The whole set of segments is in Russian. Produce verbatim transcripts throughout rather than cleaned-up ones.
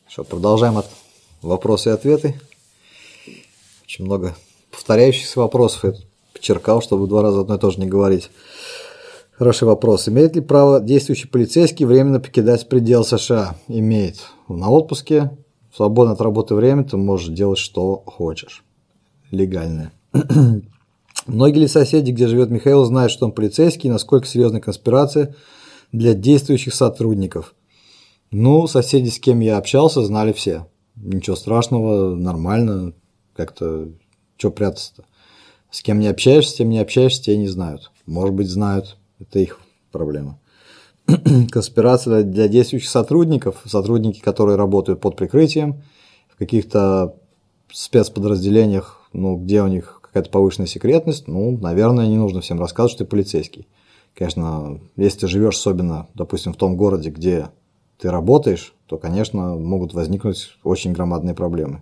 Что, продолжаем от вопросы и ответы. Очень много повторяющихся вопросов. Я тут подчеркал, чтобы два раза одно и то же не говорить. Хороший вопрос. Имеет ли право действующий полицейский временно покидать пределы США? Имеет. На отпуске, в свободное от работы время ты можешь делать, что хочешь. Легальное. Многие ли соседи, где живет Михаил, знают, что он полицейский, и насколько серьезная конспирация для действующих сотрудников? Ну, соседи, с кем я общался, знали все. Ничего страшного, нормально. Как-то, что прятаться-то? С кем не общаешься, с тем не общаешься, те не знают. Может быть, знают. Это их проблема. Конспирация для действующих сотрудников, сотрудники, которые работают под прикрытием, в каких-то спецподразделениях, ну, где у них какая-то повышенная секретность, ну, наверное, не нужно всем рассказывать, что ты полицейский. Конечно, если ты живешь особенно, допустим, в том городе, где ты работаешь, то, конечно, могут возникнуть очень громадные проблемы.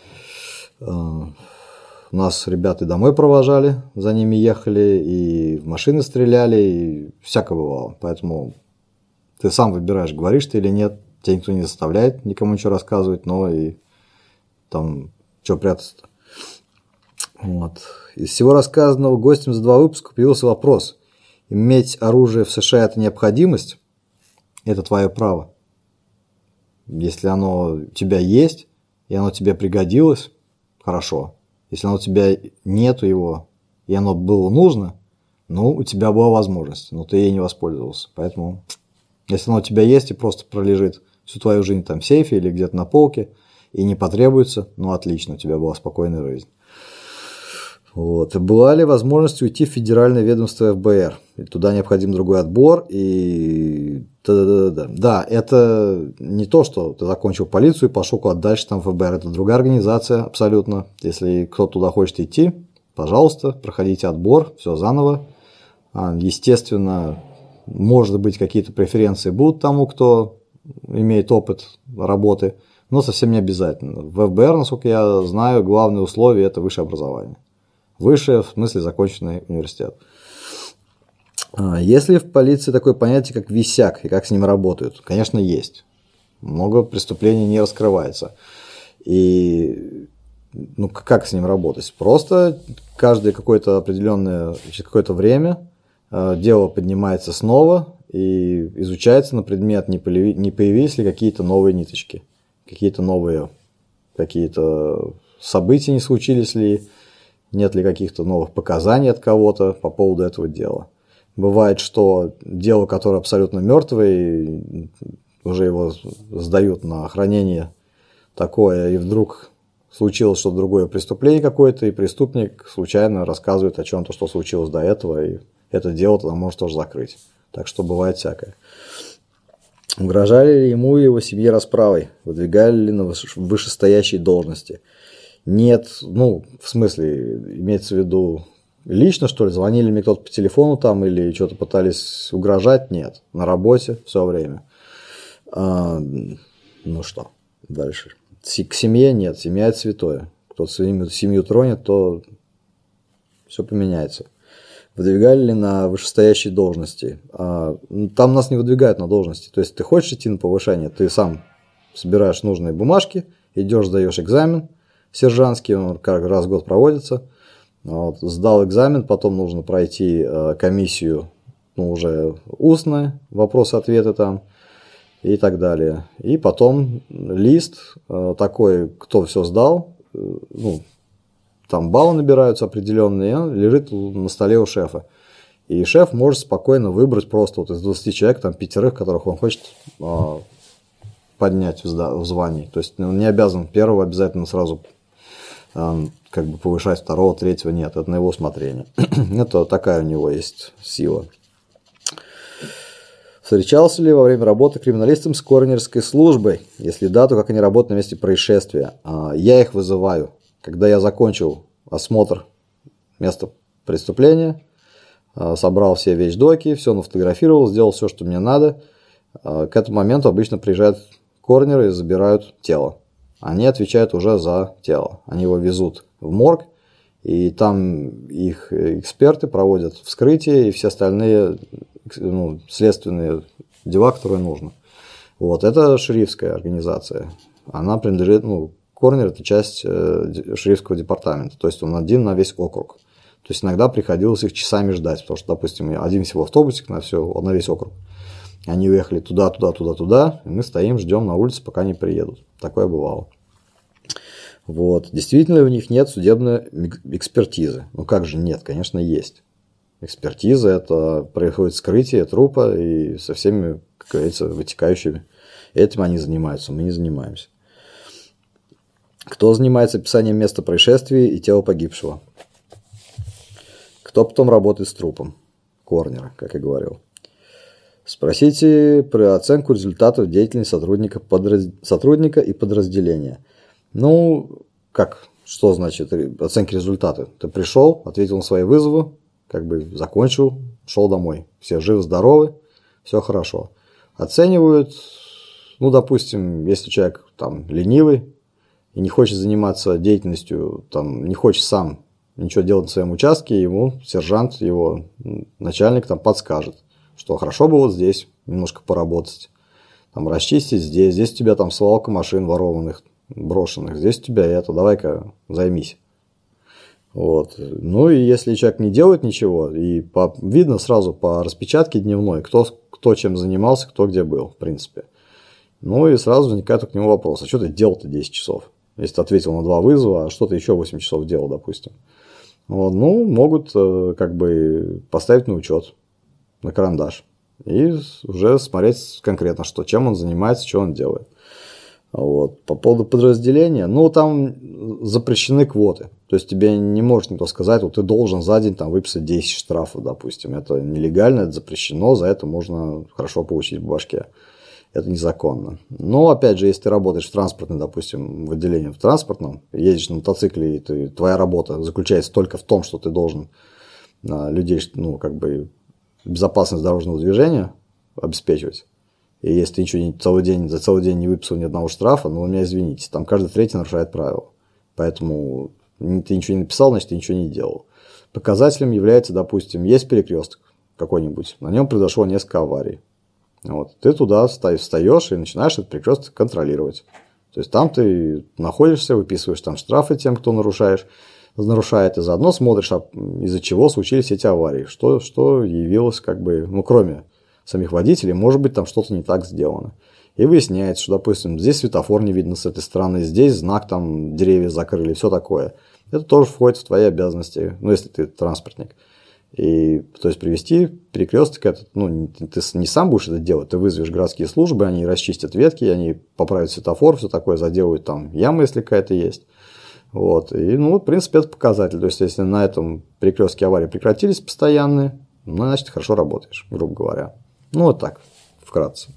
Нас ребята домой провожали, за ними ехали, и в машины стреляли, и всякое бывало. Поэтому ты сам выбираешь, говоришь ты или нет. Тебя никто не заставляет никому ничего рассказывать, но и там, что прятаться-то. Вот. Из всего рассказанного гостем за два выпуска появился вопрос. Иметь оружие в США – это необходимость? Это твое право. Если оно у тебя есть, и оно тебе пригодилось, хорошо. Если оно у тебя нету его, и оно было нужно, ну, у тебя была возможность, но ты ей не воспользовался. Поэтому, если оно у тебя есть и просто пролежит всю твою жизнь там в сейфе или где-то на полке, и не потребуется, ну, отлично, у тебя была спокойная жизнь. Вот. Была ли возможность уйти в федеральное ведомство эф бэ эр? И туда необходим другой отбор. И... Да-да-да. Да, это не то, что ты закончил полицию и пошел куда-то дальше, там в эф бэ эр. Это другая организация абсолютно. Если кто-то туда хочет идти, пожалуйста, проходите отбор, все заново. Естественно, может быть, какие-то преференции будут тому, кто имеет опыт работы, но совсем не обязательно. В эф бэ эр, насколько я знаю, главное условие – это высшее образование. Высшее, в смысле, законченный университет. Есть ли в полиции такое понятие, как висяк, и как с ним работают? Конечно, есть. Много преступлений не раскрывается. И ну, как с ним работать? Просто каждое какое-то определенное, через какое-то время дело поднимается снова и изучается на предмет, не появились ли какие-то новые ниточки, какие-то новые какие-то события не случились ли, нет ли каких-то новых показаний от кого-то по поводу этого дела. Бывает, что дело, которое абсолютно мертвое, уже его сдают на хранение такое, и вдруг случилось что-то другое преступление какое-то, и преступник случайно рассказывает о чем-то, что случилось до этого, и это дело тогда может тоже закрыть. Так что бывает всякое. Угрожали ли ему и его семье расправой? Выдвигали ли на вышестоящие должности? Нет, ну, в смысле, имеется в виду лично, что ли, звонили мне кто-то по телефону там или что-то пытались угрожать? Нет, на работе все время. А, ну что, дальше. К семье нет, семья – это святое. Кто-то семью, семью тронет, то все поменяется. Выдвигали ли на вышестоящие должности? А, там нас не выдвигают на должности. То есть ты хочешь идти на повышение, ты сам собираешь нужные бумажки, идешь, сдаешь экзамен сержантский, он как раз в год проводится. Вот, сдал экзамен, потом нужно пройти э, комиссию, ну, уже устные вопросы-ответы там и так далее. И потом лист э, такой, кто все сдал, э, ну, там баллы набираются определенные, он лежит на столе у шефа. И шеф может спокойно выбрать просто вот из двадцати человек, там пятерых, которых он хочет э, поднять в, в звании. То есть он не обязан первого обязательно сразу как бы повышать, второго, третьего, нет, это на его усмотрение. Это такая у него есть сила. Встречался ли во время работы криминалистом с коронерской службой? Если да, то как они работают на месте происшествия? Я их вызываю. Когда я закончил осмотр места преступления, собрал все вещдоки, все нафотографировал, сделал все, что мне надо, к этому моменту обычно приезжают коронеры и забирают тело. Они отвечают уже за тело. Они его везут в морг, и там их эксперты проводят вскрытие и все остальные ну, следственные дела, которые нужно. Вот. Это шерифская организация. она принадлежит, ну, Корнер – это часть э, шерифского департамента, то есть он один на весь округ. То есть иногда приходилось их часами ждать, потому что, допустим, один всего автобусик на все, на весь округ. Они уехали туда, туда, туда, туда, и мы стоим, ждем на улице, пока они приедут. Такое бывало. Вот. Действительно, у них нет судебной экспертизы. Ну как же нет? Конечно, есть. Экспертиза – это происходит вскрытие трупа и со всеми, как говорится, вытекающими. Этим они занимаются, мы не занимаемся. Кто занимается описанием места происшествия и тела погибшего? Кто потом работает с трупом? Корнера, как я говорил. Спросите про оценку результатов деятельности сотрудника, подраз... сотрудника и подразделения. Ну, как, что значит оценки результатов? Ты пришел, ответил на свои вызовы, как бы закончил, шел домой. Все живы-здоровы, все хорошо. Оценивают, ну, допустим, если человек там ленивый и не хочет заниматься деятельностью, там, не хочет сам ничего делать на своем участке, ему сержант, его начальник там подскажет, что хорошо бы вот здесь немножко поработать, там расчистить здесь, здесь у тебя там свалка машин ворованных, брошенных, здесь у тебя это, давай-ка займись. Вот. Ну и если человек не делает ничего, и по, видно сразу по распечатке дневной, кто, кто чем занимался, кто где был, в принципе. Ну и сразу возникает к нему вопрос, а что ты делал-то десять часов? Если ты ответил на два вызова, а что ты еще восемь часов делал, допустим. Вот. Ну, могут как бы поставить на учет, на карандаш. И уже смотреть конкретно, что, чем он занимается, что он делает. Вот. По поводу подразделения, ну, там запрещены квоты. То есть тебе не может никто сказать, вот ты должен за день там выписать десять штрафов, допустим. Это нелегально, это запрещено, за это можно хорошо получить в башке. Это незаконно. Но, опять же, если ты работаешь в транспортном, допустим, в отделении в транспортном, едешь на мотоцикле, и ты, твоя работа заключается только в том, что ты должен а, людей, ну, как бы, безопасность дорожного движения обеспечивать. И если ты ничего не, целый день, за целый день не выписал ни одного штрафа, ну, вы меня извините, там каждый третий нарушает правила. Поэтому ты ничего не написал, значит, ты ничего не делал. Показателем является, допустим, есть перекресток какой-нибудь, на нем произошло несколько аварий. Вот. Ты туда встаешь и начинаешь этот перекресток контролировать. То есть там ты находишься, выписываешь там штрафы тем, кто нарушаешь, нарушает, и заодно смотришь, из-за чего случились эти аварии, что, что явилось, как бы, ну, кроме самих водителей, может быть, там что-то не так сделано. И выясняется, что, допустим, здесь светофор не видно с этой стороны, здесь знак, там деревья закрыли, все такое. Это тоже входит в твои обязанности, ну, если ты транспортник. И, то есть, привести перекресток, этот, ну, ты не сам будешь это делать, ты вызовешь городские службы, они расчистят ветки, они поправят светофор, все такое, заделают там ямы, если какая-то есть. Вот. И, ну, в принципе, это показатель. То есть, если на этом перекрестке аварии прекратились постоянные, ну, значит, ты хорошо работаешь, грубо говоря. Ну, вот так, вкратце.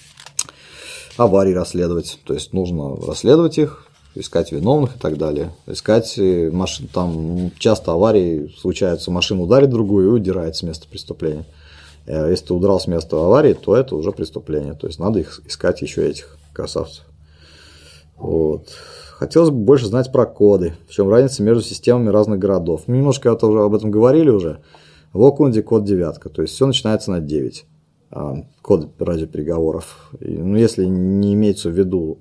Аварии расследовать. То есть, нужно расследовать их, искать виновных и так далее. Искать машин, там часто аварии случаются, машина ударит другую и удирает с места преступления. Если ты удрал с места аварии, то это уже преступление. То есть, надо их искать еще этих красавцев. Вот. Хотелось бы больше знать про коды. В чем разница между системами разных городов. Мы немножко это уже об этом говорили уже. В Окленде код девятка. То есть, все начинается на девять. Код радиопереговоров. Ну, если не имеется в виду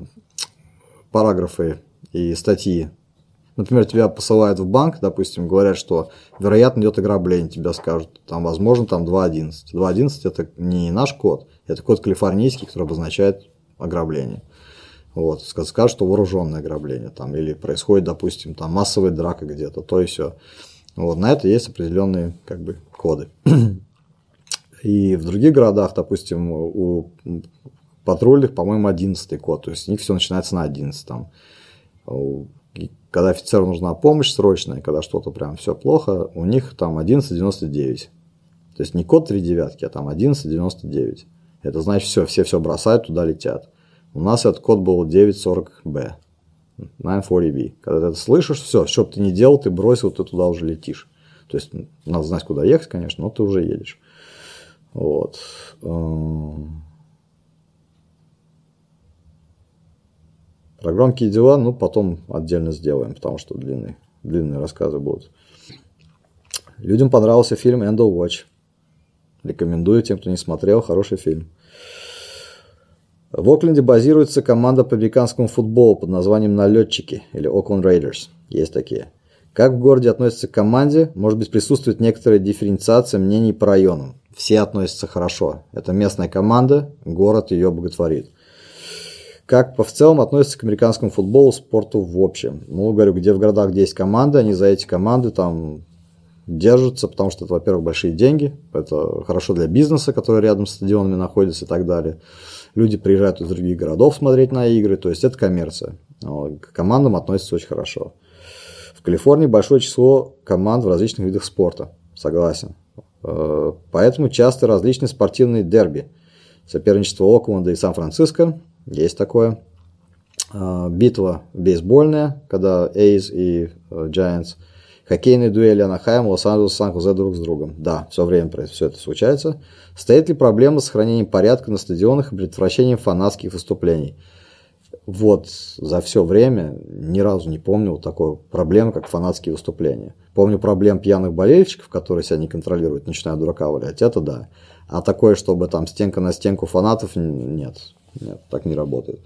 параграфы и статьи. Например, тебя посылают в банк, допустим, говорят, что вероятно идет ограбление, тебя скажут, там, возможно, там два одиннадцать. два одиннадцать это не наш код, это код калифорнийский, который обозначает ограбление. Вот, скажут, что вооруженное ограбление, там, или происходит, допустим, там массовая драка где-то, то и все. Вот, на это есть определенные, как бы, коды. И в других городах, допустим, у патрульных, по-моему, одиннадцатый код, то есть у них все начинается на одиннадцать. Там. Когда офицеру нужна помощь срочная, когда что-то прям все плохо, у них там одиннадцать девяносто девять. То есть не код три девятки, а там одиннадцать девяносто девять. Это значит, все, все все бросают, туда летят. У нас этот код был девять сорок бэ, девять сорок бэ. Когда ты это слышишь, все, что бы ты ни делал, ты бросил, ты туда уже летишь. То есть надо знать, куда ехать, конечно, но ты уже едешь. Вот. Про громкие дела, ну, потом отдельно сделаем, потому что длинные, длинные рассказы будут. Людям понравился фильм End of Watch. Рекомендую тем, кто не смотрел, хороший фильм. В Окленде базируется команда по американскому футболу под названием «Налетчики» или Oakland Raiders. Есть такие. Как в городе относятся к команде, может быть, присутствует некоторая дифференциация мнений по районам. Все относятся хорошо. Это местная команда, город ее боготворит. Как в целом относятся к американскому футболу, спорту в общем. Ну, говорю, где в городах, где есть команды, они за эти команды там держатся, потому что это, во-первых, большие деньги, это хорошо для бизнеса, который рядом с стадионами находится и так далее. Люди приезжают из других городов смотреть на игры, то есть это коммерция. К командам относятся очень хорошо. В Калифорнии большое число команд в различных видах спорта, согласен. Поэтому часто различные спортивные дерби. Соперничество Окленда и Сан-Франциско. Есть такое. Битва бейсбольная, когда Эйз и Giants. Хоккейные дуэли Анахайм, Лос-Анджелес, Сан-Хозе друг с другом. Да, все время все это случается. Стоит ли проблема с сохранением порядка на стадионах и предотвращением фанатских выступлений? Вот за все время ни разу не помню такой проблемы, как фанатские выступления. Помню проблем пьяных болельщиков, которые себя не контролируют, начинают дурака валять. Это да. А такое, чтобы там стенка на стенку фанатов, нет. Нет, так не работает.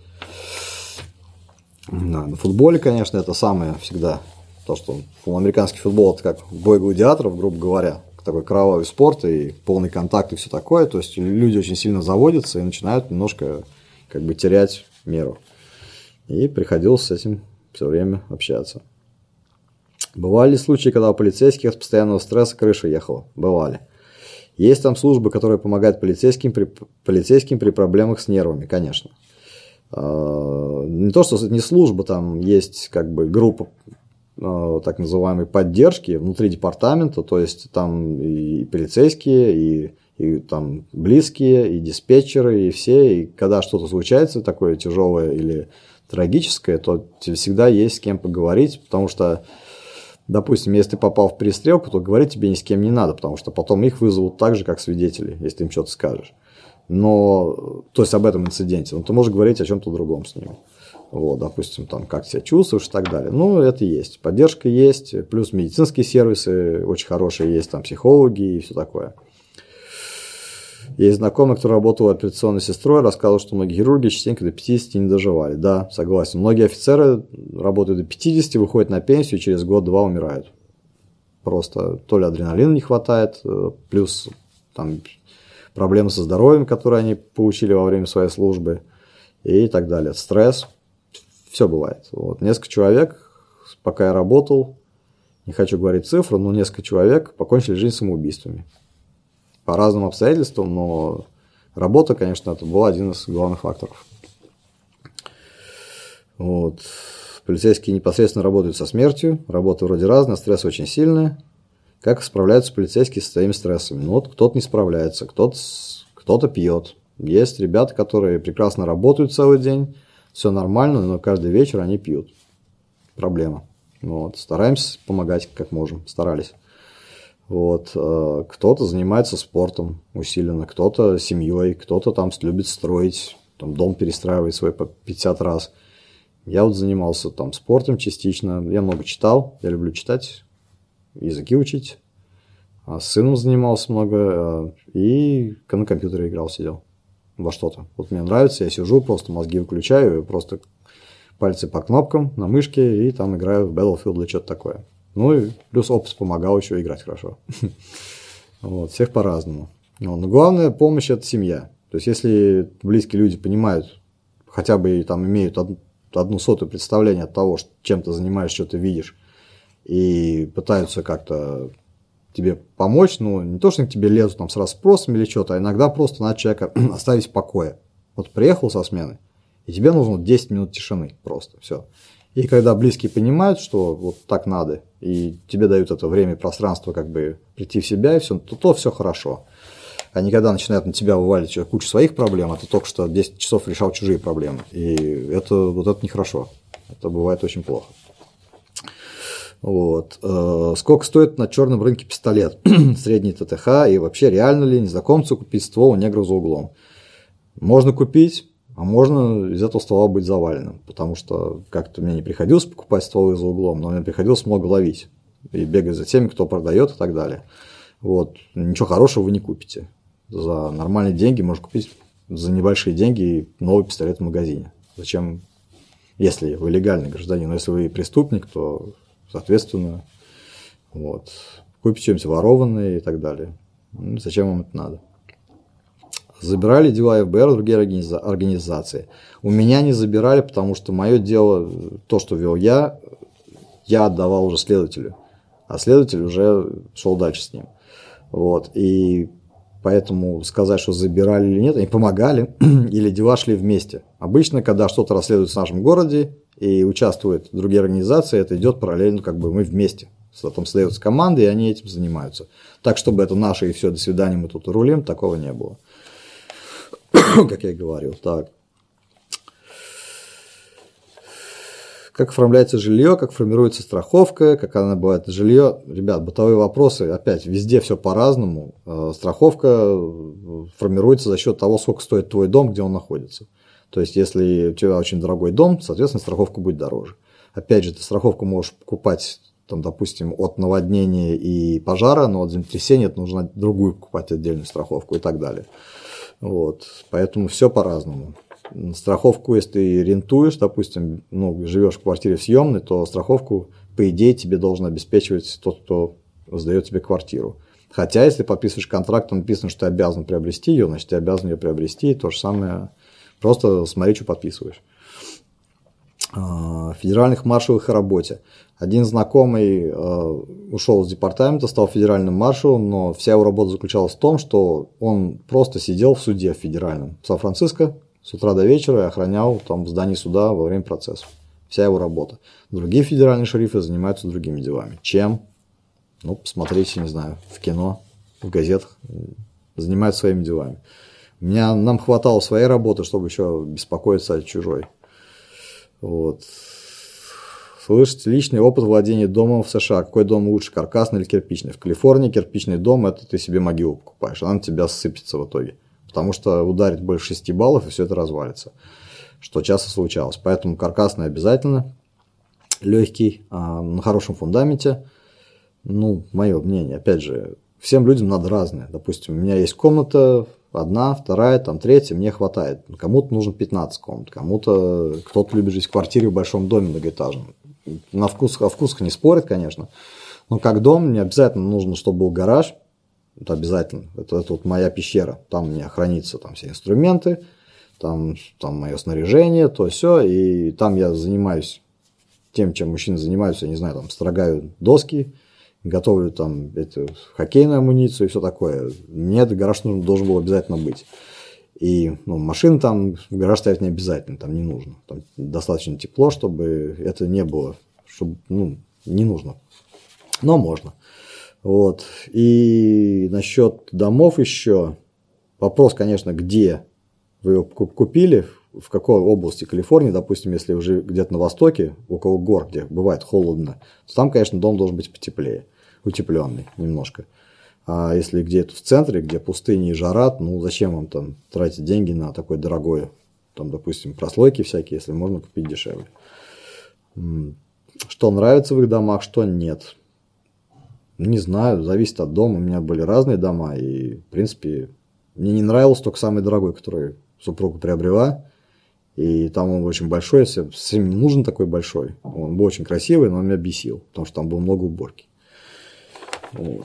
Да, на футболе, конечно, это самое всегда. То, что американский футбол – это как бой гладиаторов, грубо говоря. Такой кровавый спорт и полный контакт и все такое. То есть люди очень сильно заводятся и начинают немножко как бы терять меру. И приходилось с этим все время общаться. Бывали ли случаи, когда у полицейских от постоянного стресса крыша ехала? Бывали. Есть там службы, которые помогают полицейским при, полицейским при проблемах с нервами, конечно. Не то, что это не служба, там есть как бы группа так называемой поддержки внутри департамента, то есть там и полицейские, и, и там близкие, и диспетчеры, и все. И когда что-то случается такое тяжелое или трагическое, то всегда есть с кем поговорить, потому что, допустим, если ты попал в перестрелку, то говорить тебе ни с кем не надо, потому что потом их вызовут так же, как свидетелей, если ты им что-то скажешь. Но, то есть об этом инциденте, но ты можешь говорить о чем-то другом с ними. Вот, допустим, там, как себя чувствуешь и так далее. Ну, это есть. Поддержка есть, плюс медицинские сервисы очень хорошие есть, там психологи и все такое. Есть знакомый, кто работал операционной сестрой, рассказывал, что многие хирурги частенько до пятидесяти не доживали. Да, согласен. Многие офицеры работают до пятидесяти, выходят на пенсию и через год-два умирают. Просто то ли адреналина не хватает, плюс там проблемы со здоровьем, которые они получили во время своей службы и так далее. Стресс. Все бывает. Вот. Несколько человек, пока я работал, не хочу говорить цифры, но несколько человек покончили жизнь самоубийствами. По разным обстоятельствам, но работа, конечно, это был один из главных факторов. Вот. Полицейские непосредственно работают со смертью, работа вроде разная, стресс очень сильный. Как справляются полицейские со своими стрессами? Ну вот кто-то не справляется, кто-то, кто-то пьет. Есть ребята, которые прекрасно работают целый день, все нормально, но каждый вечер они пьют. Проблема. Вот. Стараемся помогать как можем, старались. Вот. Кто-то занимается спортом усиленно, кто-то семьей, кто-то там любит строить, там дом перестраивает свой по пятьдесят раз. Я вот занимался там спортом частично, я много читал, я люблю читать, языки учить. А с сыном занимался много и на компьютере играл, сидел во что-то. Вот мне нравится, я сижу, просто мозги выключаю, просто пальцы по кнопкам на мышке и там играю в Battlefield или что-то такое. Ну и плюс опус помогал еще играть хорошо. Вот, всех по-разному. Но главная помощь – это семья. То есть если близкие люди понимают, хотя бы там имеют одну, одну сотую представление от того, чем ты занимаешься, что ты видишь, и пытаются как-то тебе помочь, ну, не то, что они к тебе лезут там с расспросами или что-то, а иногда просто надо человека оставить в покое. Вот приехал со смены, и тебе нужно десять минут тишины просто, все. И когда близкие понимают, что вот так надо, и тебе дают это время и пространство как бы прийти в себя, и все, то, то все хорошо. А не когда начинают на тебя вывалить кучу своих проблем, а ты только что десять часов решал чужие проблемы. И это, вот это нехорошо. Это бывает очень плохо. Вот. Сколько стоит на черном рынке пистолет? Средний ТТХ, и вообще реально ли незнакомцу купить ствол у негра за углом? Можно купить, а можно из этого ствола быть заваленным, потому что как-то мне не приходилось покупать стволы за углом, но мне приходилось много ловить и бегать за теми, кто продает и так далее. Вот. Ничего хорошего вы не купите. За нормальные деньги можно купить за небольшие деньги новый пистолет в магазине. Зачем, если вы легальный гражданин, но если вы преступник, то, соответственно, вот, купите что-нибудь ворованное и так далее. Ну, зачем вам это надо? Забирали дела эф бэ эр, другие организации. У меня не забирали, потому что мое дело, то, что вел я, я отдавал уже следователю, а следователь уже шел дальше с ним. Вот. И поэтому сказать, что забирали или нет, они помогали, или дела шли вместе. Обычно, когда что-то расследуют в нашем городе и участвуют другие организации, это идет параллельно, как бы мы вместе. Потом создается команда, и они этим занимаются. Так, чтобы это наше и все, до свидания, мы тут рулим, такого не было. Как я и говорил. Так. Как оформляется жилье, как формируется страховка, как она бывает жилье. Ребят, бытовые вопросы, опять, везде все по-разному. Страховка формируется за счет того, сколько стоит твой дом, где он находится. То есть, если у тебя очень дорогой дом, соответственно, страховка будет дороже. Опять же, ты страховку можешь покупать, там, допустим, от наводнения и пожара, но от землетрясения это нужно другую покупать отдельную страховку и так далее. Вот. Поэтому все по-разному. Страховку, если ты рентуешь, допустим, ну, живешь в квартире в съемной, то страховку, по идее, тебе должен обеспечивать тот, кто сдает тебе квартиру. Хотя, если подписываешь контракт, там написано, что ты обязан приобрести ее, значит, ты обязан ее приобрести. То же самое, просто смотри, что подписываешь. Федеральных маршалах и работе. Один знакомый э, ушел из департамента, стал федеральным маршалом, но вся его работа заключалась в том, что он просто сидел в суде федеральном в Сан-Франциско с утра до вечера и охранял там в здании суда во время процесса. Вся его работа. Другие федеральные шерифы занимаются другими делами. Чем? Ну, посмотрите, не знаю, в кино, в газетах. Занимаются своими делами. У меня, нам хватало своей работы, чтобы еще беспокоиться о чужой. Вот. Слышите, личный опыт владения домом в США. Какой дом лучше, каркасный или кирпичный? В Калифорнии кирпичный дом – это ты себе могилу покупаешь, она на тебя сыпется в итоге. Потому что ударит больше шести баллов, и все это развалится. Что часто случалось. Поэтому каркасный обязательно. Легкий, на хорошем фундаменте. Ну, мое мнение. Опять же, всем людям надо разное. Допустим, у меня есть комната одна, вторая, там третья, мне хватает. Кому-то нужно пятнадцать комнат, кому-то кто-то любит жить в квартире в большом доме многоэтажном. На вкус, о вкусах не спорят, конечно, но как дом мне обязательно нужно, чтобы был гараж, это обязательно, это, это вот моя пещера, там у меня хранятся там все инструменты, там, там мое снаряжение, то все, и там я занимаюсь тем, чем мужчины занимаются, я не знаю, там строгаю доски, готовлю там эту хоккейную амуницию и все такое. Мне этот гараж нужен, должен был обязательно быть. И ну, машин там в гараж ставить не обязательно, там не нужно. Там достаточно тепло, чтобы это не было, чтобы, ну, не нужно. Но можно. Вот. И насчет домов еще. Вопрос, конечно, где вы его купили, в какой области Калифорнии, допустим, если уже где-то на востоке, около гор, где бывает холодно, то там, конечно, дом должен быть потеплее, утепленный немножко. А если где-то в центре, где пустыня и жара, ну зачем вам там тратить деньги на такое дорогое, там, допустим, прослойки всякие, если можно купить дешевле. Что нравится в их домах, что нет. Не знаю, зависит от дома. У меня были разные дома, и, в принципе, мне не нравился только самый дорогой, который супруга приобрела. И там он очень большой, если всем не нужен такой большой. Он был очень красивый, но он меня бесил, потому что там было много уборки. Вот.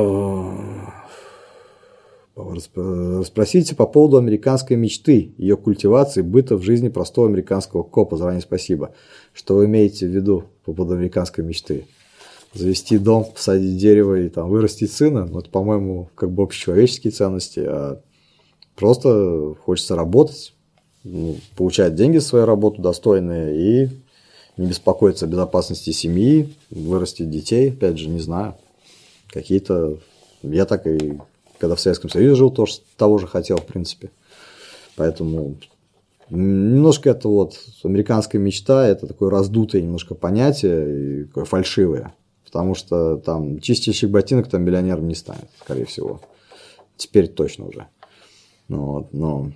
Спросите по поводу американской мечты, ее культивации, быта в жизни простого американского копа. Заранее спасибо. Что вы имеете в виду по поводу американской мечты? Завести дом, посадить дерево и там вырастить сына? Ну, это, по-моему, как бы общечеловеческие ценности. А просто хочется работать, ну, получать деньги за свою работу достойные и не беспокоиться о безопасности семьи, вырастить детей. Опять же, не знаю. Какие-то... Я так и... Когда в Советском Союзе жил, тоже того же хотел, в принципе. Поэтому немножко это вот американская мечта, это такое раздутое немножко понятие, и такое фальшивое. Потому что там чистящих ботинок там миллионером не станет, скорее всего. Теперь точно уже. Ну, вот, но...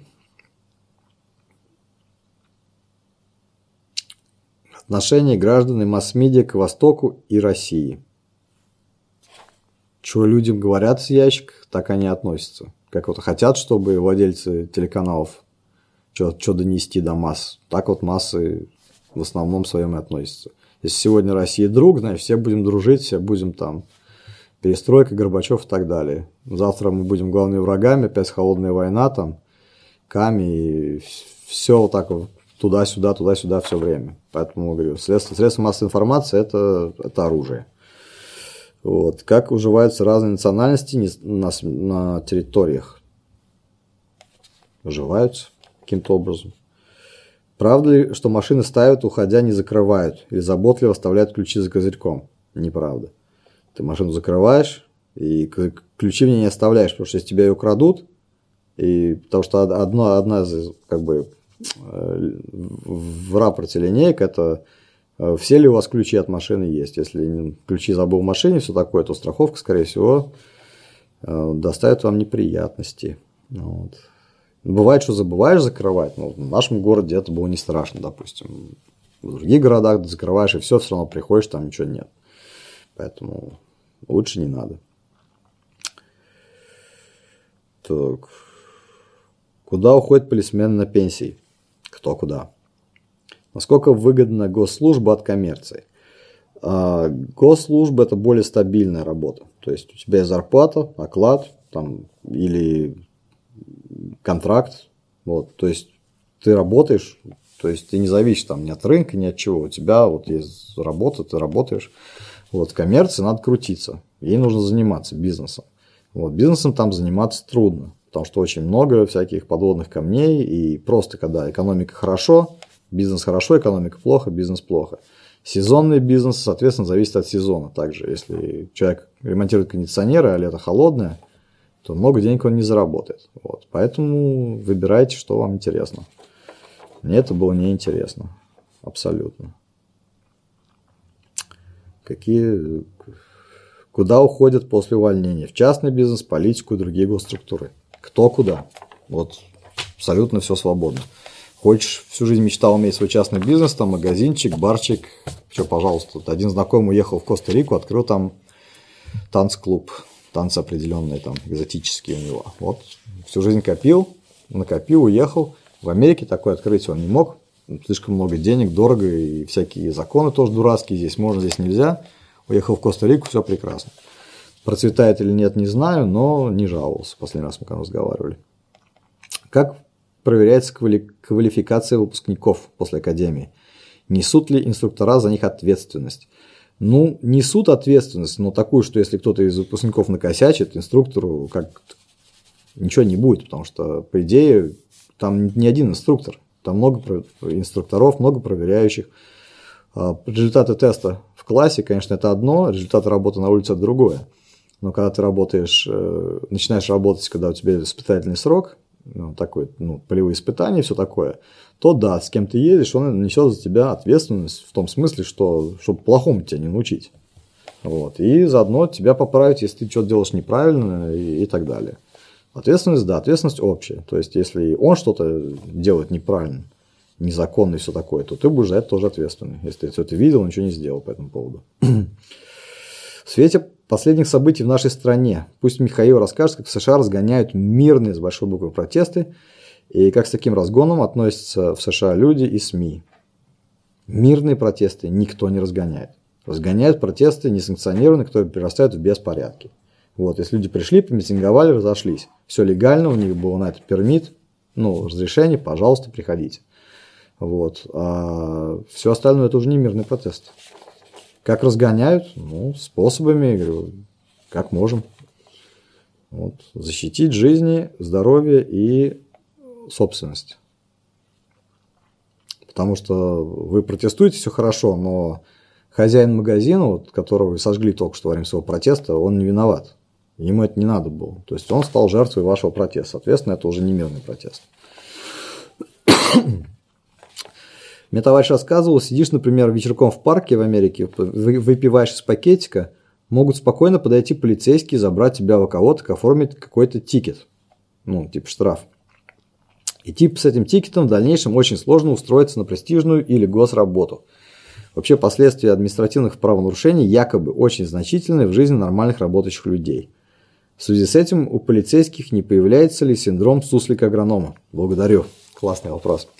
Отношение граждан и масс-медиа к Востоку и России. Чего людям говорят с ящик, так они относятся. как вот хотят, чтобы владельцы телеканалов что донести до масс, так вот массы в основном своем и относятся. Если сегодня Россия друг, значит, все будем дружить, все будем там перестройка, Горбачев и так далее. Завтра мы будем главными врагами, опять холодная война, там, Ками, и все вот так вот туда-сюда, туда-сюда все время. Поэтому, говорю, средства, средства массовой информации это, – это оружие. Вот. Как уживаются разные национальности на, на территориях? Уживаются каким-то образом. Правда ли, что машины ставят, уходя, не закрывают, или заботливо оставляют ключи за козырьком? Неправда. Ты машину закрываешь, и ключи в ней не оставляешь, потому что если тебя ее крадут, и, потому что одно, одна из, как бы, в рапорте линейка, это все ли у вас ключи от машины есть. Если ключи забыл в машине, все такое, то страховка, скорее всего, доставит вам неприятности. Вот. Бывает, что забываешь закрывать, но в нашем городе это было не страшно, допустим. В других городах ты закрываешь, и все, все равно приходишь, там ничего нет. Поэтому лучше не надо. Так. Куда уходят полисмены на пенсии? Кто куда? Насколько выгодна госслужба от коммерции? А, госслужба – это более стабильная работа. То есть у тебя есть зарплата, оклад там, или контракт. Вот, то есть ты работаешь, то есть ты не зависишь там, ни от рынка, ни от чего. У тебя вот есть работа, ты работаешь. Вот, в коммерции надо крутиться. Ей нужно заниматься бизнесом. Вот, бизнесом там заниматься трудно. Потому что очень много всяких подводных камней. И просто когда экономика хорошо, бизнес хорошо, экономика плохо, бизнес плохо. Сезонный бизнес, соответственно, зависит от сезона. Также, если человек ремонтирует кондиционеры, а лето холодное, то много денег он не заработает. Вот. Поэтому выбирайте, что вам интересно. Мне это было неинтересно. Абсолютно. Какие... Куда уходят после увольнения? В частный бизнес, политику и другие госструктуры. Кто куда? Вот абсолютно все свободно. Хочешь, всю жизнь мечтал иметь свой частный бизнес, там магазинчик, барчик, что, пожалуйста. Вот один знакомый уехал в Коста-Рику, открыл там танц-клуб, танцы определенные, там, экзотические у него. Вот, всю жизнь копил, накопил, уехал. В Америке такое открыть он не мог, слишком много денег, дорого, и всякие законы тоже дурацкие, здесь можно, здесь нельзя. Уехал в Коста-Рику, все прекрасно. Процветает или нет, не знаю, но не жаловался. Последний раз мы когда разговаривали. Как проверяется квали- квалификация выпускников после академии? Несут ли инструктора за них ответственность? Ну, несут ответственность, но такую, что если кто-то из выпускников накосячит, инструктору как ничего не будет, потому что, по идее, там не один инструктор, там много инструкторов, много проверяющих. Результаты теста в классе, конечно, это одно, результаты работы на улице – это другое. Но когда ты работаешь, начинаешь работать, когда у тебя испытательный срок, ну, такой, ну, полевые испытания, все такое, то да, с кем ты едешь, он несет за тебя ответственность в том смысле, что чтобы плохому тебя не научить. Вот. И заодно тебя поправить, если ты что-то делаешь неправильно и, и так далее. Ответственность, да, ответственность общая. То есть, если он что-то делает неправильно, незаконно и все такое, то ты будешь за это тоже ответственный. Если ты все это видел, ничего не сделал по этому поводу. В свете последних событий в нашей стране пусть Михаил расскажет, как в США разгоняют мирные с большой буквы протесты и как с таким разгоном относятся в США люди и СМИ. Мирные протесты никто не разгоняет. Разгоняют протесты несанкционированные, которые перерастают в беспорядки. Вот, если люди пришли, помитинговали, разошлись. Все легально, у них был на это пермит, ну, разрешение, пожалуйста, приходите. Вот. А все остальное это уже не мирный протест. Как разгоняют? Ну, способами, говорю, как можем. Вот. Защитить жизни, здоровье и собственность. Потому что вы протестуете, все хорошо, но хозяин магазина, вот, которого вы сожгли только что во время своего протеста, он не виноват. Ему это не надо было. То есть он стал жертвой вашего протеста. Соответственно, это уже не мирный протест. Мне товарищ рассказывал, сидишь, например, вечерком в парке в Америке, выпиваешь из пакетика, могут спокойно подойти полицейские, забрать тебя в околоток, оформить какой-то тикет. Ну, типа штраф. И типа с этим тикетом в дальнейшем очень сложно устроиться на престижную или госработу. Вообще последствия административных правонарушений якобы очень значительны в жизни нормальных работающих людей. В связи с этим у полицейских не появляется ли синдром суслика-агронома? Благодарю. Классный вопрос.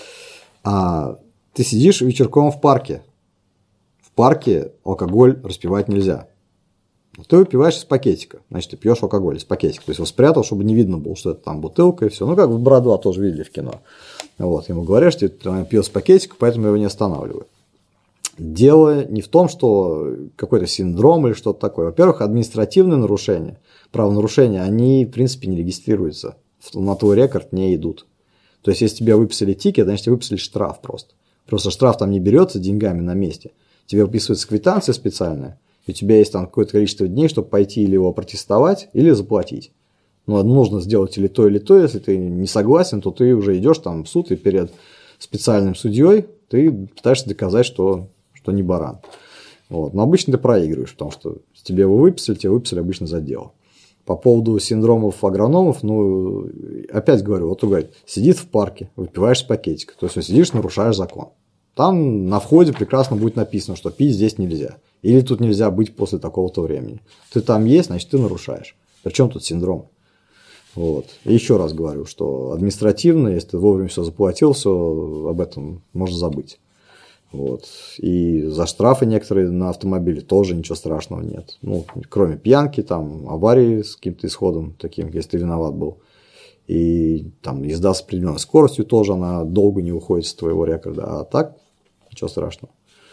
А ты сидишь вечерком в парке. В парке алкоголь распивать нельзя. Ты выпиваешь из пакетика. Значит, ты пьешь алкоголь из пакетика. То есть его спрятал, чтобы не видно было, что это там бутылка и все. Ну, как в Бороду тоже видели в кино. Вот. Ему говорят, что ты пил из пакетика, поэтому его не останавливают. Дело не в том, что какой-то синдром или что-то такое. Во-первых, административные нарушения, правонарушения, они, в принципе, не регистрируются. На твой рекорд не идут. То есть, если тебе выписали тикет, значит, тебе выписали штраф просто. Просто штраф там не берется деньгами на месте. Тебе выписывается квитанция специальная, и у тебя есть там какое-то количество дней, чтобы пойти или его протестовать, или заплатить. Но нужно сделать или то, или то. Если ты не согласен, то ты уже идешь там в суд, и перед специальным судьей ты пытаешься доказать, что, что не баран. Вот. Но обычно ты проигрываешь, потому что тебе его выписали, тебе выписали обычно за дело. По поводу синдромов агрономов, ну, опять говорю, вот он говорит, сидит в парке, выпиваешь с пакетика, то есть сидишь, нарушаешь закон. Там на входе прекрасно будет написано, что пить здесь нельзя. Или тут нельзя быть после такого-то времени. Ты там есть, значит, ты нарушаешь. Причем тут синдром? Вот. И еще раз говорю, что административно, если ты вовремя все заплатил, все об этом можно забыть. Вот. И за штрафы некоторые на автомобиле тоже ничего страшного нет. Ну, кроме пьянки, там, аварии с каким-то исходом таким, если ты виноват был. И там езда с определенной скоростью тоже, она долго не уходит с твоего рекорда. А так, ничего страшного.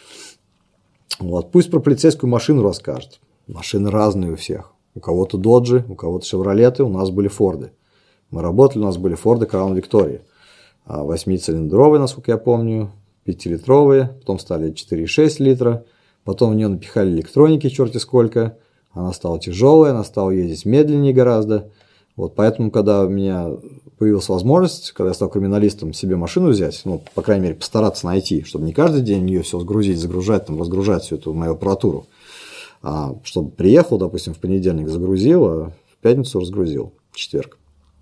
Вот. Пусть про полицейскую машину расскажет. Машины разные у всех. У кого-то доджи, у кого-то шевролеты, у нас были форды. Мы работали, у нас были форды Краун Виктория. Восьмицилиндровые, насколько я помню, пятилитровые, потом стали четыре и шесть литра, потом в нее напихали электроники черти сколько, она стала тяжелая, она стала ездить медленнее гораздо. Вот поэтому, когда у меня появилась возможность, когда я стал криминалистом, себе машину взять, ну, по крайней мере, постараться найти, чтобы не каждый день ее все сгрузить, загружать, там, разгружать всю эту мою аппаратуру, а чтобы приехал, допустим, в понедельник загрузил, а в пятницу разгрузил, в четверг.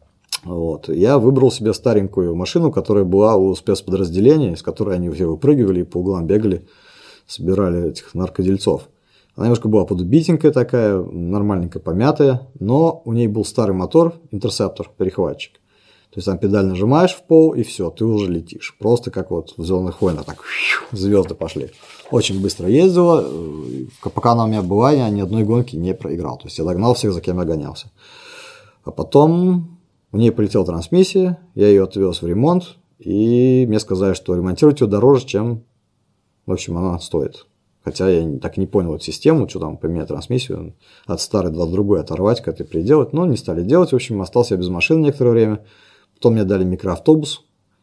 Вот. Я выбрал себе старенькую машину, которая была у спецподразделения, из которой они все выпрыгивали и по углам бегали, собирали этих наркодельцов. Она немножко была подубитенькая такая, нормальненько помятая, но у ней был старый мотор, интерсептор, перехватчик. То есть там педаль нажимаешь в пол, и все, ты уже летишь. Просто как вот в «Звездных войнах», так звезды пошли. Очень быстро ездила. Пока она у меня была, я ни одной гонки не проиграл. То есть я догнал всех, за кем я гонялся. А потом у нее полетела трансмиссия, я ее отвез в ремонт, и мне сказали, что ремонтировать ее дороже, чем, в общем, она стоит. Хотя я так и не понял эту систему, что там поменять трансмиссию, от старой до другой оторвать, как это переделать, но не стали делать. В общем, остался я без машины некоторое время. Потом мне дали микроавтобус,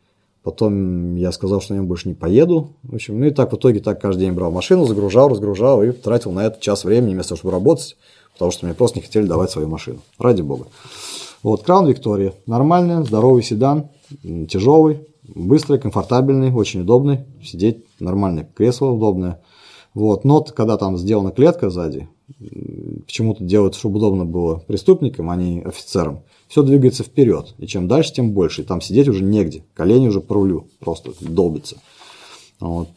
потом я сказал, что я больше не поеду. В общем, ну и так в итоге так каждый день брал машину, загружал, разгружал и тратил на это час времени вместо того, чтобы работать, потому что мне просто не хотели давать свою машину. Ради бога. Вот, Краун Виктория. Нормальный, здоровый седан, тяжелый, быстрый, комфортабельный, очень удобный. Сидеть, нормальное кресло удобное. Вот, но когда там сделана клетка сзади, почему-то делают, чтобы удобно было преступникам, а не офицерам, все двигается вперед. И чем дальше, тем больше. И там сидеть уже негде. Колени уже по рулю просто долбятся. Вот.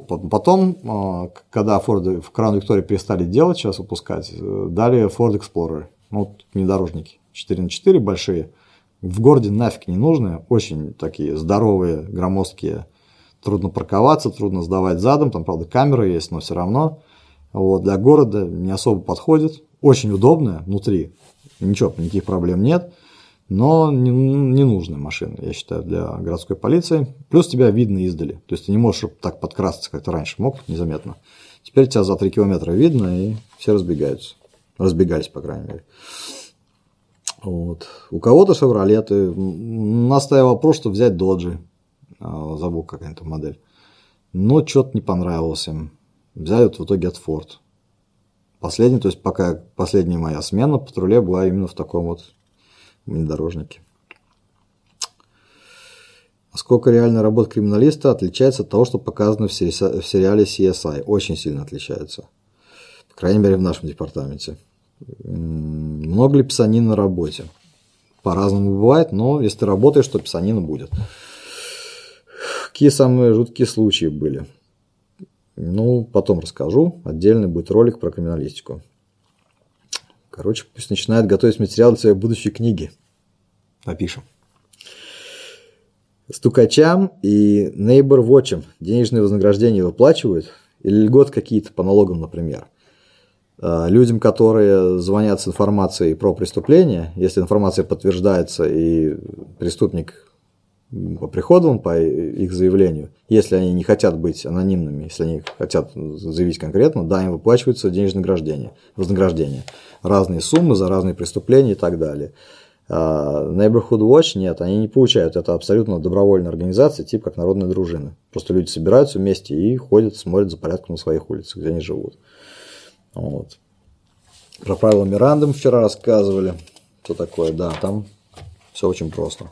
Потом, когда Ford в Crown Victoria перестали делать, сейчас выпускать, дали Ford Explorer. Вот внедорожники четыре на четыре большие. В городе нафиг не нужные. Очень такие здоровые, громоздкие. Трудно парковаться, трудно сдавать задом. Там, правда, камера есть, но все равно. Вот. Для города не особо подходит. Очень удобная внутри. Ничего, никаких проблем нет. Но не, не нужная машина, я считаю, для городской полиции. Плюс тебя видно издали. То есть ты не можешь так подкрасться, как ты раньше мог, незаметно. Теперь тебя за три километра видно, и все разбегаются. Разбегались, по крайней мере. Вот. У кого-то шевролеты. У нас стоял вопрос, что взять доджи. Забыл, какая-то модель. Но что-то не понравилось им. Взяли вот в итоге от Ford. Последний, то есть пока последняя моя смена в патруле была именно в таком вот внедорожнике. Насколько реальная работа криминалиста отличается от того, что показано в сериале си эс ай? Очень сильно отличается. По крайней мере, в нашем департаменте. Много ли писанина на работе? По-разному бывает, но если ты работаешь, то писанина будет. Какие самые жуткие случаи были? Ну, потом расскажу. Отдельный будет ролик про криминалистику. Короче, пусть начинает готовить материал для своей будущей книги. Напишем. Стукачам и Neighbor Watch'ам денежные вознаграждения выплачивают? Или льготы какие-то по налогам, например? Людям, которые звонят с информацией про преступление, если информация подтверждается и преступник оприходован по их заявлению, если они не хотят быть анонимными, если они хотят заявить конкретно, да, им выплачиваются денежные вознаграждения, вознаграждения. Разные суммы за разные преступления и так далее. Neighborhood Watch нет, они не получают. Это абсолютно добровольная организация, типа как народная дружина. Просто люди собираются вместе и ходят, смотрят за порядком на своих улицах, где они живут. Вот. Про правила Миранды мы вчера рассказывали. Что такое? Да, там все очень просто.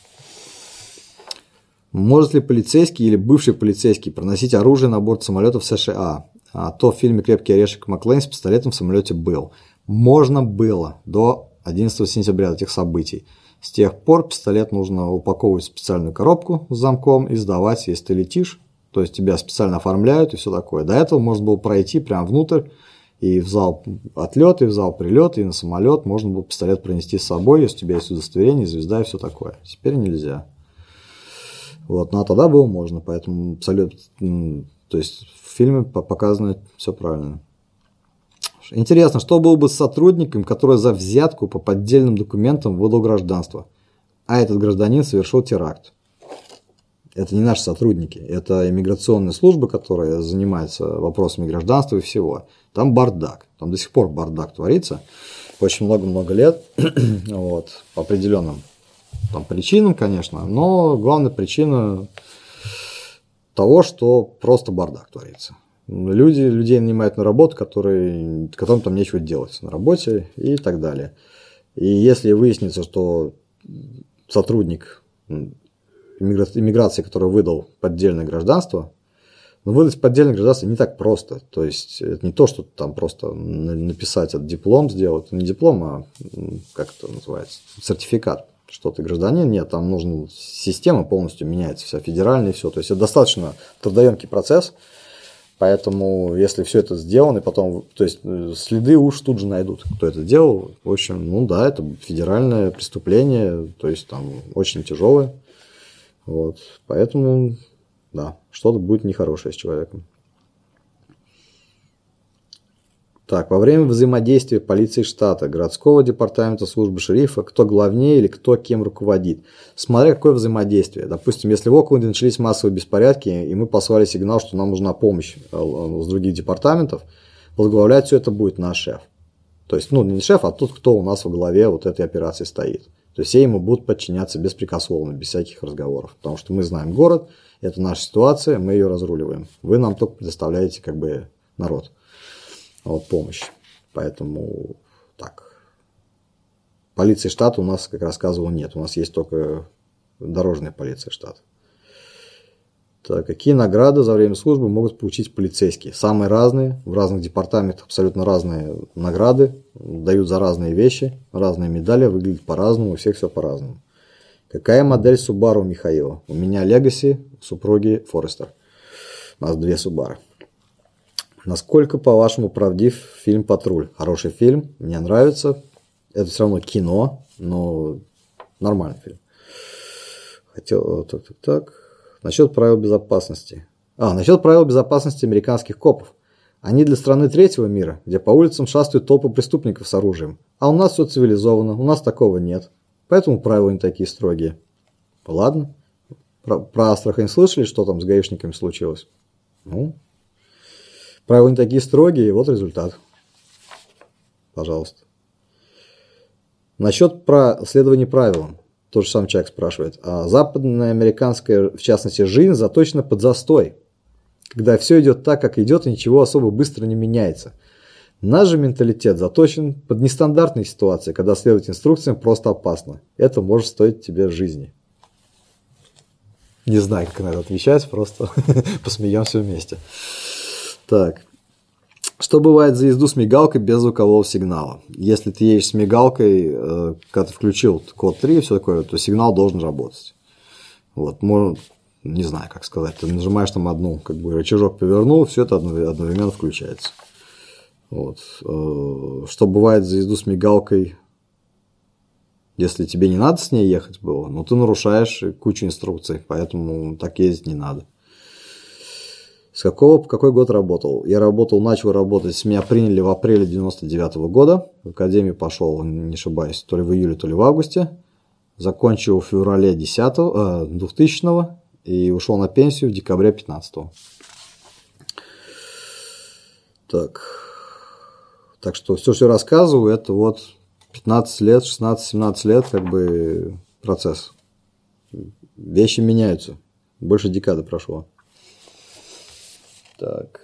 Может ли полицейский или бывший полицейский проносить оружие на борт самолета в США? А то в фильме «Крепкий орешек» Маклейн с пистолетом в самолете был. Можно было до одиннадцатого сентября этих событий. С тех пор пистолет нужно упаковывать в специальную коробку с замком и сдавать, если ты летишь. То есть тебя специально оформляют и все такое. До этого можно было пройти прямо внутрь. И в зал отлета, и в зал прилета, и на самолет можно было пистолет пронести с собой, если у тебя есть удостоверение, звезда и все такое. Теперь нельзя. Вот. Ну а тогда было можно, поэтому абсолютно, то есть в фильме показано все правильно. Интересно, что было бы с сотрудником, который за взятку по поддельным документам выдал гражданство, а этот гражданин совершил теракт? Это не наши сотрудники, это иммиграционная служба, которая занимается вопросами гражданства и всего. Там бардак, там до сих пор бардак творится, очень много-много лет, вот, по определенным там, причинам, конечно, но главная причина того, что просто бардак творится. Люди, людей нанимают на работу, которые, которым там нечего делать на работе и так далее. И если выяснится, что сотрудник иммиграции, который выдал поддельное гражданство, но выдать поддельное гражданство не так просто. То есть это не то, что там просто написать этот диплом, сделать. Не диплом, а как это называется? Сертификат, что ты гражданин. Нет, там нужна система полностью меняется, вся федеральная и все. То есть это достаточно трудоемкий процесс. Поэтому, если все это сделано, и потом, то есть следы уж тут же найдут, кто это делал. В общем, ну да, это федеральное преступление, то есть там очень тяжелое. Вот, поэтому, да, что-то будет нехорошее с человеком. Так, во время взаимодействия полиции штата, городского департамента, службы шерифа, кто главнее или кто кем руководит. Смотря какое взаимодействие. Допустим, если в Окленде начались массовые беспорядки, и мы послали сигнал, что нам нужна помощь с других департаментов, возглавлять все это будет наш шеф. То есть, ну, не шеф, а тот, кто у нас во главе вот этой операции стоит. То есть, все ему будут подчиняться беспрекословно, без всяких разговоров. Потому что мы знаем город, это наша ситуация, мы ее разруливаем. Вы нам только предоставляете, как бы, народ. Вот, помощь. Поэтому, так. Полиции штата у нас, как рассказывал, нет. У нас есть только дорожная полиция штата. Так, какие награды за время службы могут получить полицейские? Самые разные. В разных департаментах абсолютно разные награды. Дают за разные вещи. Разные медали. Выглядят по-разному. У всех все по-разному. Какая модель Subaru у Михаила? У меня Legacy, у супруги Forester. У нас две Subaru. Насколько, по-вашему, правдив фильм «Патруль»? Хороший фильм. Мне нравится. Это все равно кино. Но нормальный фильм. Хотел... Так, так, так. Насчет правил безопасности. А, насчет правил безопасности американских копов. Они для страны третьего мира, где по улицам шастают толпы преступников с оружием. А у нас все цивилизовано, у нас такого нет. Поэтому правила не такие строгие. Ладно. Про, про Астрахань слышали, что там с гаишниками случилось? Ну, правила не такие строгие, и вот результат. Пожалуйста. Насчет про следования правилам. Тот же сам человек спрашивает. А западная американская, в частности, жизнь заточена под застой. Когда все идет так, как идет, и ничего особо быстро не меняется. Наш же менталитет заточен под нестандартные ситуации, когда следовать инструкциям просто опасно. Это может стоить тебе жизни. Не знаю, как на это отвечать, просто посмеемся вместе. Так. Что бывает за езду с мигалкой без звукового сигнала? Если ты едешь с мигалкой, когда ты включил код три и все такое, то сигнал должен работать. Вот, можно, не знаю, как сказать, ты нажимаешь там одну, как бы рычажок повернул, все это одновременно включается. Вот. Что бывает за езду с мигалкой, если тебе не надо с ней ехать было, но ты нарушаешь кучу инструкций, поэтому так ездить не надо. С какого, какой год работал? Я работал, начал работать, меня приняли в апреле девяносто девятого года, в академию пошел, не ошибаюсь, то ли в июле, то ли в августе, закончил в феврале десятого, э, двухтысячного и ушел на пенсию в декабре пятнадцатого. Так, так что все, что я рассказываю, это вот пятнадцать лет, шестнадцать-семнадцать лет, как бы процесс. Вещи меняются, больше декады прошло. Так.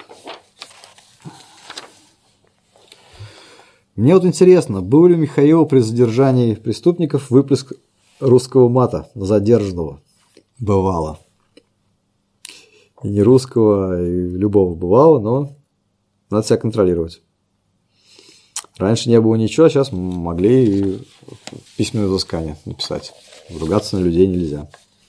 Мне вот интересно, был ли у Михаила при задержании преступников выплеск русского мата на задержанного? Бывало. И не русского, и любого бывало, но надо себя контролировать. Раньше не было ничего, а сейчас могли и письменное взыскание написать. Ругаться на людей нельзя.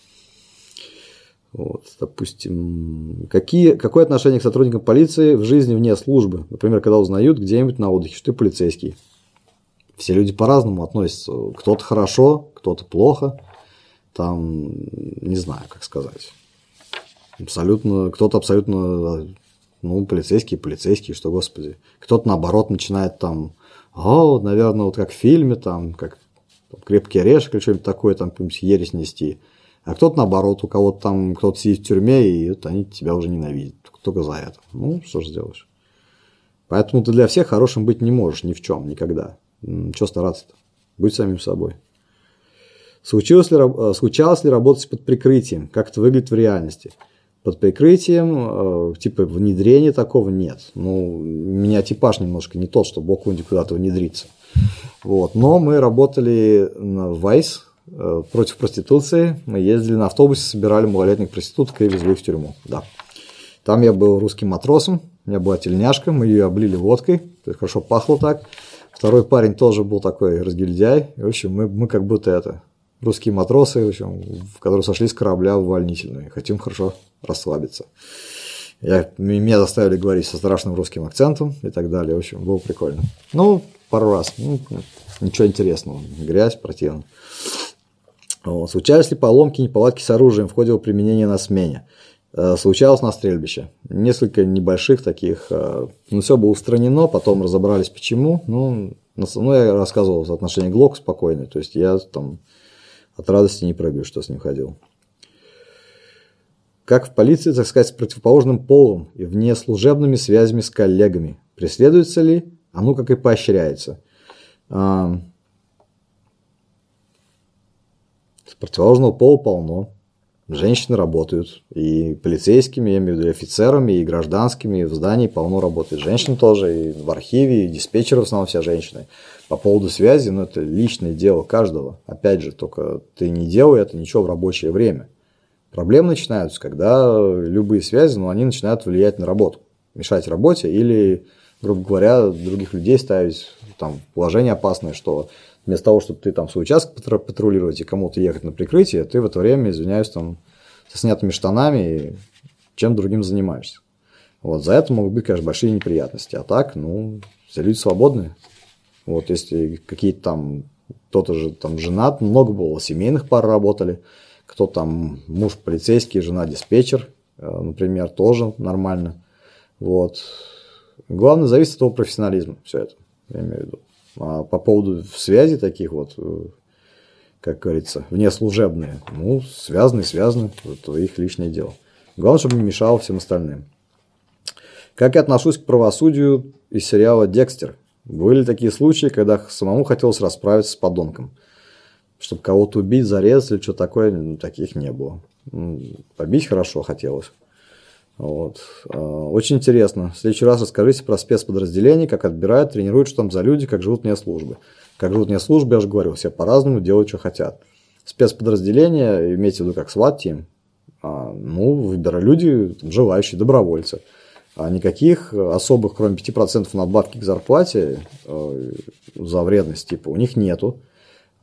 Вот, допустим, какие, какое отношение к сотрудникам полиции в жизни вне службы? Например, когда узнают где-нибудь на отдыхе, что ты полицейский. Все люди по-разному относятся. Кто-то хорошо, кто-то плохо. Там, не знаю, как сказать. Абсолютно, кто-то абсолютно, ну, полицейский, полицейский, что, господи. Кто-то, наоборот, начинает там, о, наверное, вот как в фильме, там, как «Крепкий орешек» или что-нибудь такое, там, какую-нибудь ересь нести. А кто-то, наоборот, у кого-то там кто-то сидит в тюрьме, и вот они тебя уже ненавидят. Только за это. Ну, что же сделаешь. Поэтому ты для всех хорошим быть не можешь ни в чем, никогда. Чего стараться-то? Будь самим собой. Случилось ли, случалось ли работать под прикрытием? Как это выглядит в реальности? Под прикрытием, типа внедрения такого нет. Ну, у меня типаж немножко не тот, чтобы бог куда-то внедриться. Вот. Но мы работали на Вайс. Против проституции. Мы ездили на автобусе, собирали малолетних проституток и везли их в тюрьму. Да. Там я был русским матросом, у меня была тельняшка, мы ее облили водкой, то есть хорошо пахло так. Второй парень тоже был такой разгильдяй. В общем, мы, мы как будто это русские матросы, в общем, которые сошли с корабля в увольнительную. Хотим хорошо расслабиться. Я, меня заставили говорить со страшным русским акцентом и так далее. В общем, было прикольно. Ну, пару раз. Ну, ничего интересного. Грязь, противно. Случались ли поломки, неполадки с оружием в ходе его применения на смене? Случалось на стрельбище. Несколько небольших таких. Ну, все было устранено, потом разобрались почему. Ну, ну я рассказывал в отношении Глок спокойно. То есть я там от радости не прыгаю, что с ним ходил. Как в полиции, так сказать, с противоположным полом и внеслужебными связями с коллегами? Преследуется ли? А ну как и поощряется. Противоположного пола полно. Женщины работают. И полицейскими, я имею в виду, и офицерами, и гражданскими, и в здании полно работает. Женщин тоже, и в архиве, и диспетчеры в основном все женщины. По поводу связи, ну, это личное дело каждого. Опять же, только ты не делай это ничего в рабочее время. Проблемы начинаются, когда любые связи, ну, они начинают влиять на работу. Мешать работе или, грубо говоря, других людей ставить там, в положение опасное, что... Вместо того, чтобы ты там свой участок патрулировать и кому-то ехать на прикрытие, ты в это время, извиняюсь, там, со снятыми штанами и чем другим занимаешься. Вот, за это могут быть, конечно, большие неприятности. А так, ну, все люди свободные. Вот, если какие-то там, кто-то же там женат, много было, семейных пар работали, кто там муж полицейский, жена диспетчер, например, тоже нормально. Вот. Главное, зависит от того профессионализма, все это, я имею в виду. А по поводу связи таких вот, как говорится, внеслужебные, ну, связаны, связаны, это их личное дело. Главное, чтобы не мешало всем остальным. Как я отношусь к правосудию из сериала «Декстер»? Были такие случаи, когда самому хотелось расправиться с подонком. Чтобы кого-то убить, зарезать или что-то такое, ну, таких не было. Побить хорошо хотелось. Вот. Очень интересно. В следующий раз расскажите про спецподразделения, как отбирают, тренируют, что там за люди, как живут вне службы. Как живут вне службы, я же говорил, все по-разному делают, что хотят. Спецподразделения, имейте в виду как сват-тим, ну, выбирают люди, там, желающие, добровольцы. А никаких особых, кроме пяти процентов надбавки к зарплате э, за вредность, типа, у них нету.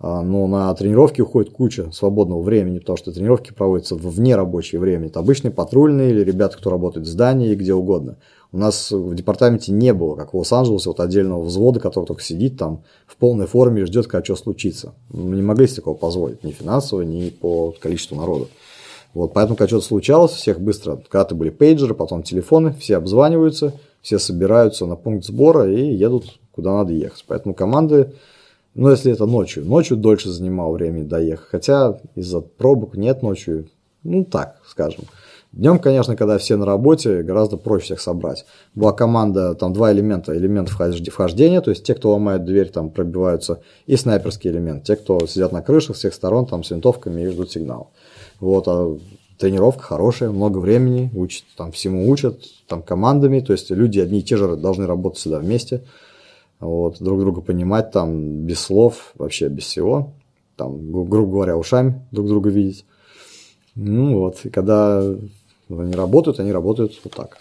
но на тренировки уходит куча свободного времени, потому что тренировки проводятся в нерабочее время. Это обычные патрульные или ребята, кто работает в здании и где угодно. У нас в департаменте не было, как в Лос-Анджелесе, вот отдельного взвода, который только сидит там в полной форме и ждет, когда что случится. Мы не могли себе такого позволить, ни финансово, ни по количеству народу. Вот, поэтому, когда что-то случалось, всех быстро, когда-то были пейджеры, потом телефоны, все обзваниваются, все собираются на пункт сбора и едут, куда надо ехать. Поэтому команды, ну, если это ночью, ночью дольше занимало времени доехать, хотя из-за пробок нет ночью, ну, так, скажем. Днем, конечно, когда все на работе, гораздо проще всех собрать. Была команда, там два элемента, элемент вхождения, то есть те, кто ломает дверь, там пробиваются, и снайперский элемент, те, кто сидят на крышах с всех сторон, там с винтовками и ждут сигнал. Вот, а тренировка хорошая, много времени, учат, там всему учат, там командами, то есть люди одни и те же должны работать всегда вместе, вот, друг друга понимать, там, без слов, вообще без всего, там, грубо говоря, ушами друг друга видеть. Ну вот, и когда они работают, они работают вот так.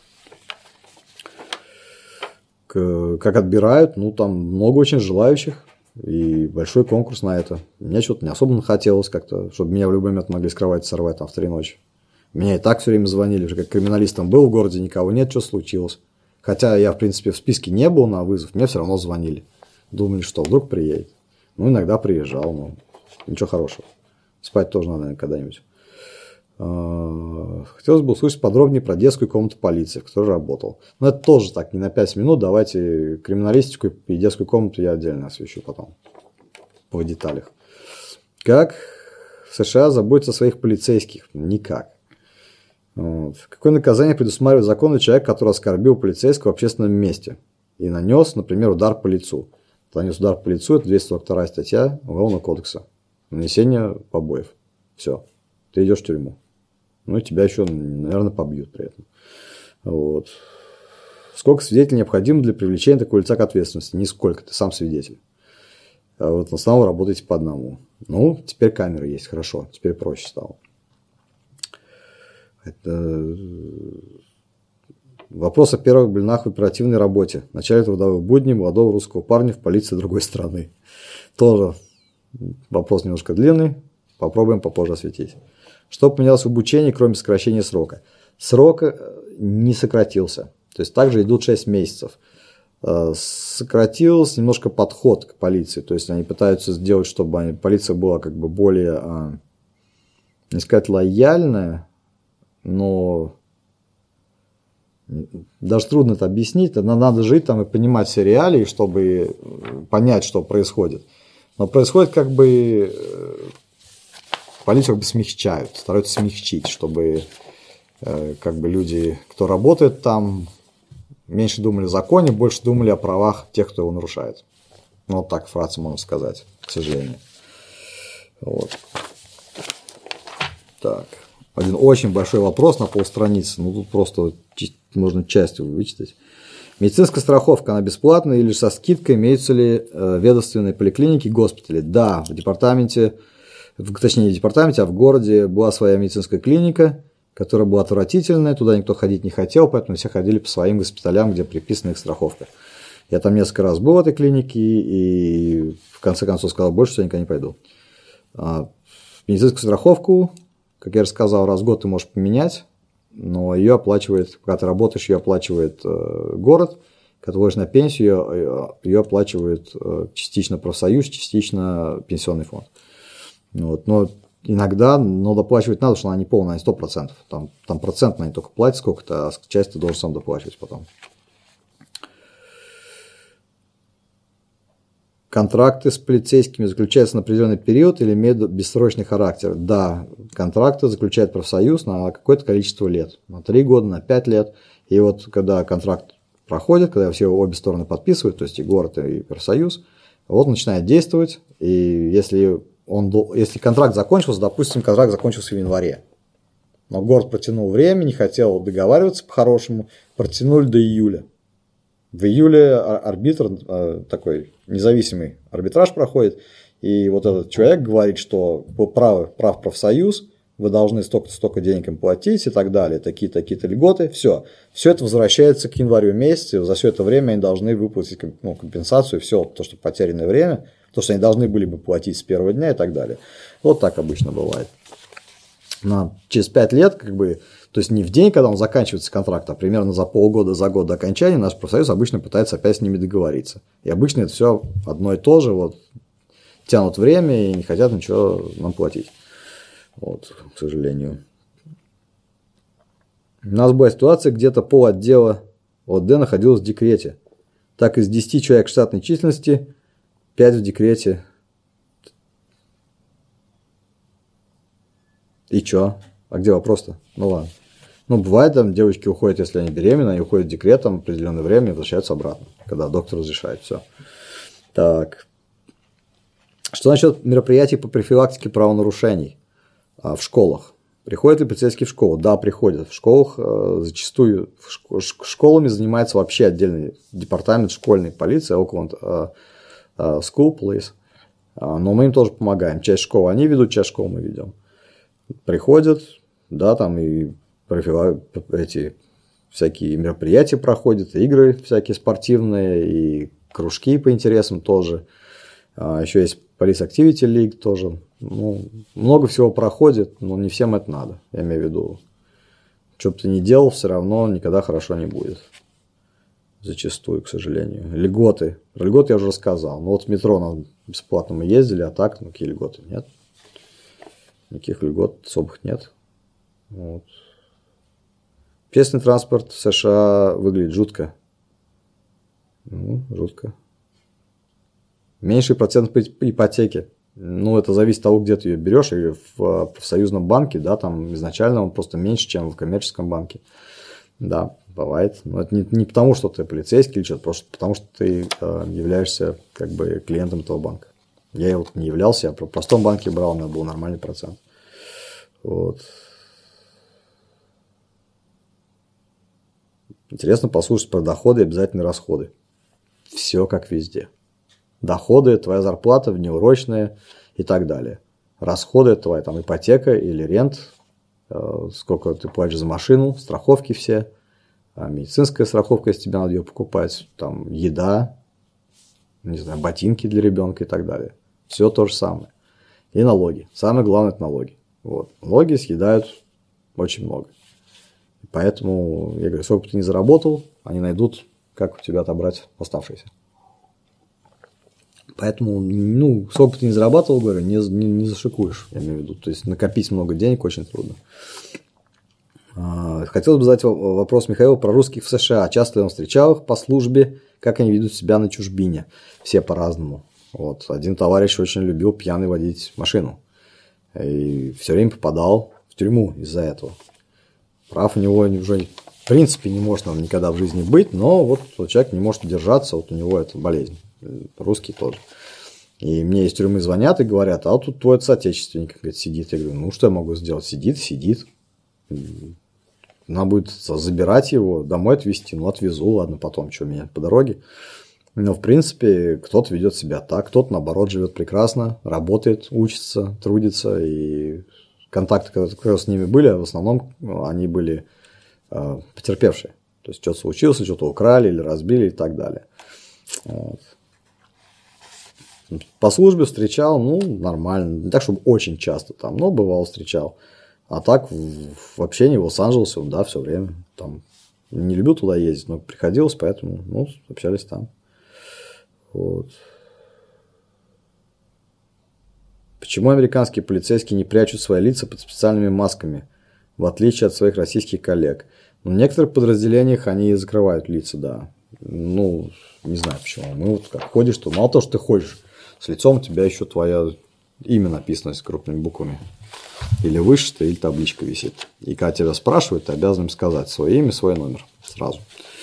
Как отбирают, ну, там много очень желающих. И большой конкурс на это. Мне что-то не особо хотелось как-то, чтобы меня в любой момент могли с кровати сорвать там в три ночи. Меня и так все время звонили, уже как криминалистом был в городе, никого нет, что случилось. Хотя я, в принципе, в списке не был на вызов, мне все равно звонили. Думали, что вдруг приедет. Ну, иногда приезжал, но ничего хорошего. Спать тоже надо, наверное, когда-нибудь. Хотелось бы услышать подробнее про детскую комнату полиции, в которой работал. Но это тоже так, не на пять минут. Давайте криминалистику и детскую комнату я отдельно освещу потом. По деталях. Как в США заботиться о своих полицейских? Никак. Вот. Какое наказание предусматривает закон для человека, который оскорбил полицейского в общественном месте и нанес, например, удар по лицу? Нанес удар по лицу, это двести сорок вторая статья Уголовного кодекса. Нанесение побоев. Все. Ты идешь в тюрьму. Ну, и тебя еще, наверное, побьют при этом. Вот. Сколько свидетелей необходимо для привлечения такого лица к ответственности? Нисколько, ты сам свидетель. А вот в основном работаете по одному. Ну, теперь камеры есть, хорошо, теперь проще стало. Это... Вопрос о первых блинах в оперативной работе. В начале трудовых будней молодого русского парня в полиции другой страны. Тоже вопрос немножко длинный, попробуем попозже осветить. Что поменялось в обучении, кроме сокращения срока? Срок не сократился. То есть также идут шесть месяцев. Сократился немножко подход к полиции. То есть они пытаются сделать, чтобы полиция была как бы более, не сказать лояльная, но даже трудно это объяснить. Надо жить там и понимать все реалии, чтобы понять, что происходит. Но происходит как бы... Полицию как бы смягчают, стараются смягчить, чтобы э, как бы люди, кто работает там, меньше думали о законе, больше думали о правах тех, кто его нарушает. Ну, вот так вкратце можно сказать, к сожалению. Вот. Так. Один очень большой вопрос на полстраницы. Ну, тут просто можно частью вычитать. Медицинская страховка, она бесплатная или со скидкой? Имеются ли э, ведомственные поликлиники и госпитали? Да, в департаменте... Точнее, не в департаменте, а в городе была своя медицинская клиника, которая была отвратительная, туда никто ходить не хотел, поэтому все ходили по своим госпиталям, где приписана их страховка. Я там несколько раз был в этой клинике и в конце концов сказал, больше сюда никогда не пойду. Медицинскую страховку, как я рассказал, раз в год ты можешь поменять, но ее оплачивает, когда ты работаешь, ее оплачивает город, когда ты уходишь на пенсию, ее оплачивает частично профсоюз, частично пенсионный фонд. Вот, но иногда но доплачивать надо, что она не полная, она сто процентов. Там, там процентно они только платят сколько-то, а часть ты должен сам доплачивать потом. Контракты с полицейскими заключаются на определенный период или имеют бессрочный характер? Да, контракты заключает профсоюз на какое-то количество лет. На три года, на пять лет. И вот когда контракт проходит, когда все обе стороны подписывают, то есть и город, и профсоюз, вот начинает действовать. И если... Он, если контракт закончился, допустим, контракт закончился в январе, но город протянул время, не хотел договариваться по-хорошему, протянули до июля. В июле арбитр, такой независимый арбитраж проходит, и вот этот человек говорит, что по праву, прав профсоюз вы должны столько-столько денег им платить и так далее, такие-такие-то льготы, все. Все это возвращается к январю месяцу, за все это время они должны выплатить ну, компенсацию, все то, что потерянное время, то, что они должны были бы платить с первого дня и так далее. Вот так обычно бывает. На, через пять лет, как бы, то есть не в день, когда он заканчивается контракт, а примерно за полгода, за год до окончания наш профсоюз обычно пытается опять с ними договориться. И обычно это все одно и то же, вот, тянут время и не хотят ничего нам платить. Вот, к сожалению. У нас была ситуация, где-то пол отдела ОД находилось в декрете. Так из десяти человек штатной численности, пять в декрете. И чё? А где вопрос-то? Ну ладно. Ну, бывает, там девочки уходят, если они беременны, они уходят в декрет, там определенное время и возвращаются обратно, когда доктор разрешает. Все. Так. Что насчет мероприятий по профилактике правонарушений а, в школах? Приходят ли полицейские в школу? Да, приходят. В школах а, зачастую школами занимается вообще отдельный департамент школьной полиции, около а, а, school police. А, но мы им тоже помогаем. Часть школы они ведут, часть школы мы ведем. Приходят, да, там и эти всякие мероприятия проходят, игры всякие спортивные, и кружки по интересам тоже. А, еще есть Police Activity League тоже. Ну, много всего проходит, но не всем это надо. Я имею в виду, что бы ты ни делал, все равно никогда хорошо не будет. Зачастую, к сожалению. Льготы. Про льготы я уже рассказал. Ну вот в метро нам бесплатно мы ездили, а так, ну какие льготы? Нет. Никаких льгот особых нет. Вот. Общественный транспорт в США выглядит жутко. Ну, жутко. Меньший процент по ипотеке. Ну, это зависит от того, где ты ее берешь. И в профсоюзном банке, да, там изначально он просто меньше, чем в коммерческом банке. Да, бывает. Но это не, не потому, что ты полицейский или что-то, просто потому, что ты э, являешься как бы клиентом этого банка. Я вот не являлся, я в простом банке брал, у меня был нормальный процент. Вот. Интересно послушать про доходы и обязательные расходы. Все как везде. Доходы – твоя зарплата, внеурочная и так далее. Расходы – твоя там ипотека или рент, сколько ты платишь за машину, страховки все, медицинская страховка, если тебе надо ее покупать, там еда, не знаю, ботинки для ребенка и так далее. Все то же самое. И налоги. Самое главное – это налоги. Вот. Налоги съедают очень много. И поэтому, я говорю, сколько бы ты ни заработал, они найдут, как у тебя отобрать оставшиеся. Поэтому, ну, сколько бы ты ни зарабатывал, говорю, не, не, не зашикуешь, я имею в виду. То есть, накопить много денег очень трудно. Хотелось бы задать вопрос Михаилу про русских в США. Часто ли он встречал их по службе, как они ведут себя на чужбине? Все по-разному. Вот. Один товарищ очень любил пьяный водить машину. И все время попадал в тюрьму из-за этого. Прав у него уже в принципе не может он никогда в жизни быть, но вот человек не может держаться, вот у него это болезнь. Русский тоже. И мне из тюрьмы звонят и говорят, а вот тут твой соотечественник говорит, сидит. Я говорю, ну что я могу сделать? Сидит, сидит. Надо будет забирать его, домой отвезти. Ну, отвезу, ладно, потом, что меня по дороге. Но, в принципе, кто-то ведет себя так, кто-то, наоборот, живет прекрасно, работает, учится, трудится. И контакты, которые с ними были, в основном они были э, потерпевшие. То есть, что-то случилось, что-то украли или разбили и так далее. Вот. По службе встречал, ну, нормально. Не так, чтобы очень часто там, но бывало встречал. А так в, в общении в Лос-Анджелесе, да, все время. Там не любил туда ездить, но приходилось, поэтому, ну, общались там. Вот. Почему американские полицейские не прячут свои лица под специальными масками, в отличие от своих российских коллег? Ну, в некоторых подразделениях они закрывают лица, да. Ну, не знаю почему. Мы вот как ходишь, то мало того, что ты ходишь, с лицом у тебя еще твое имя написано с крупными буквами. Или вышито, или табличка висит. И когда тебя спрашивают, ты обязан им сказать свое имя, свой номер сразу.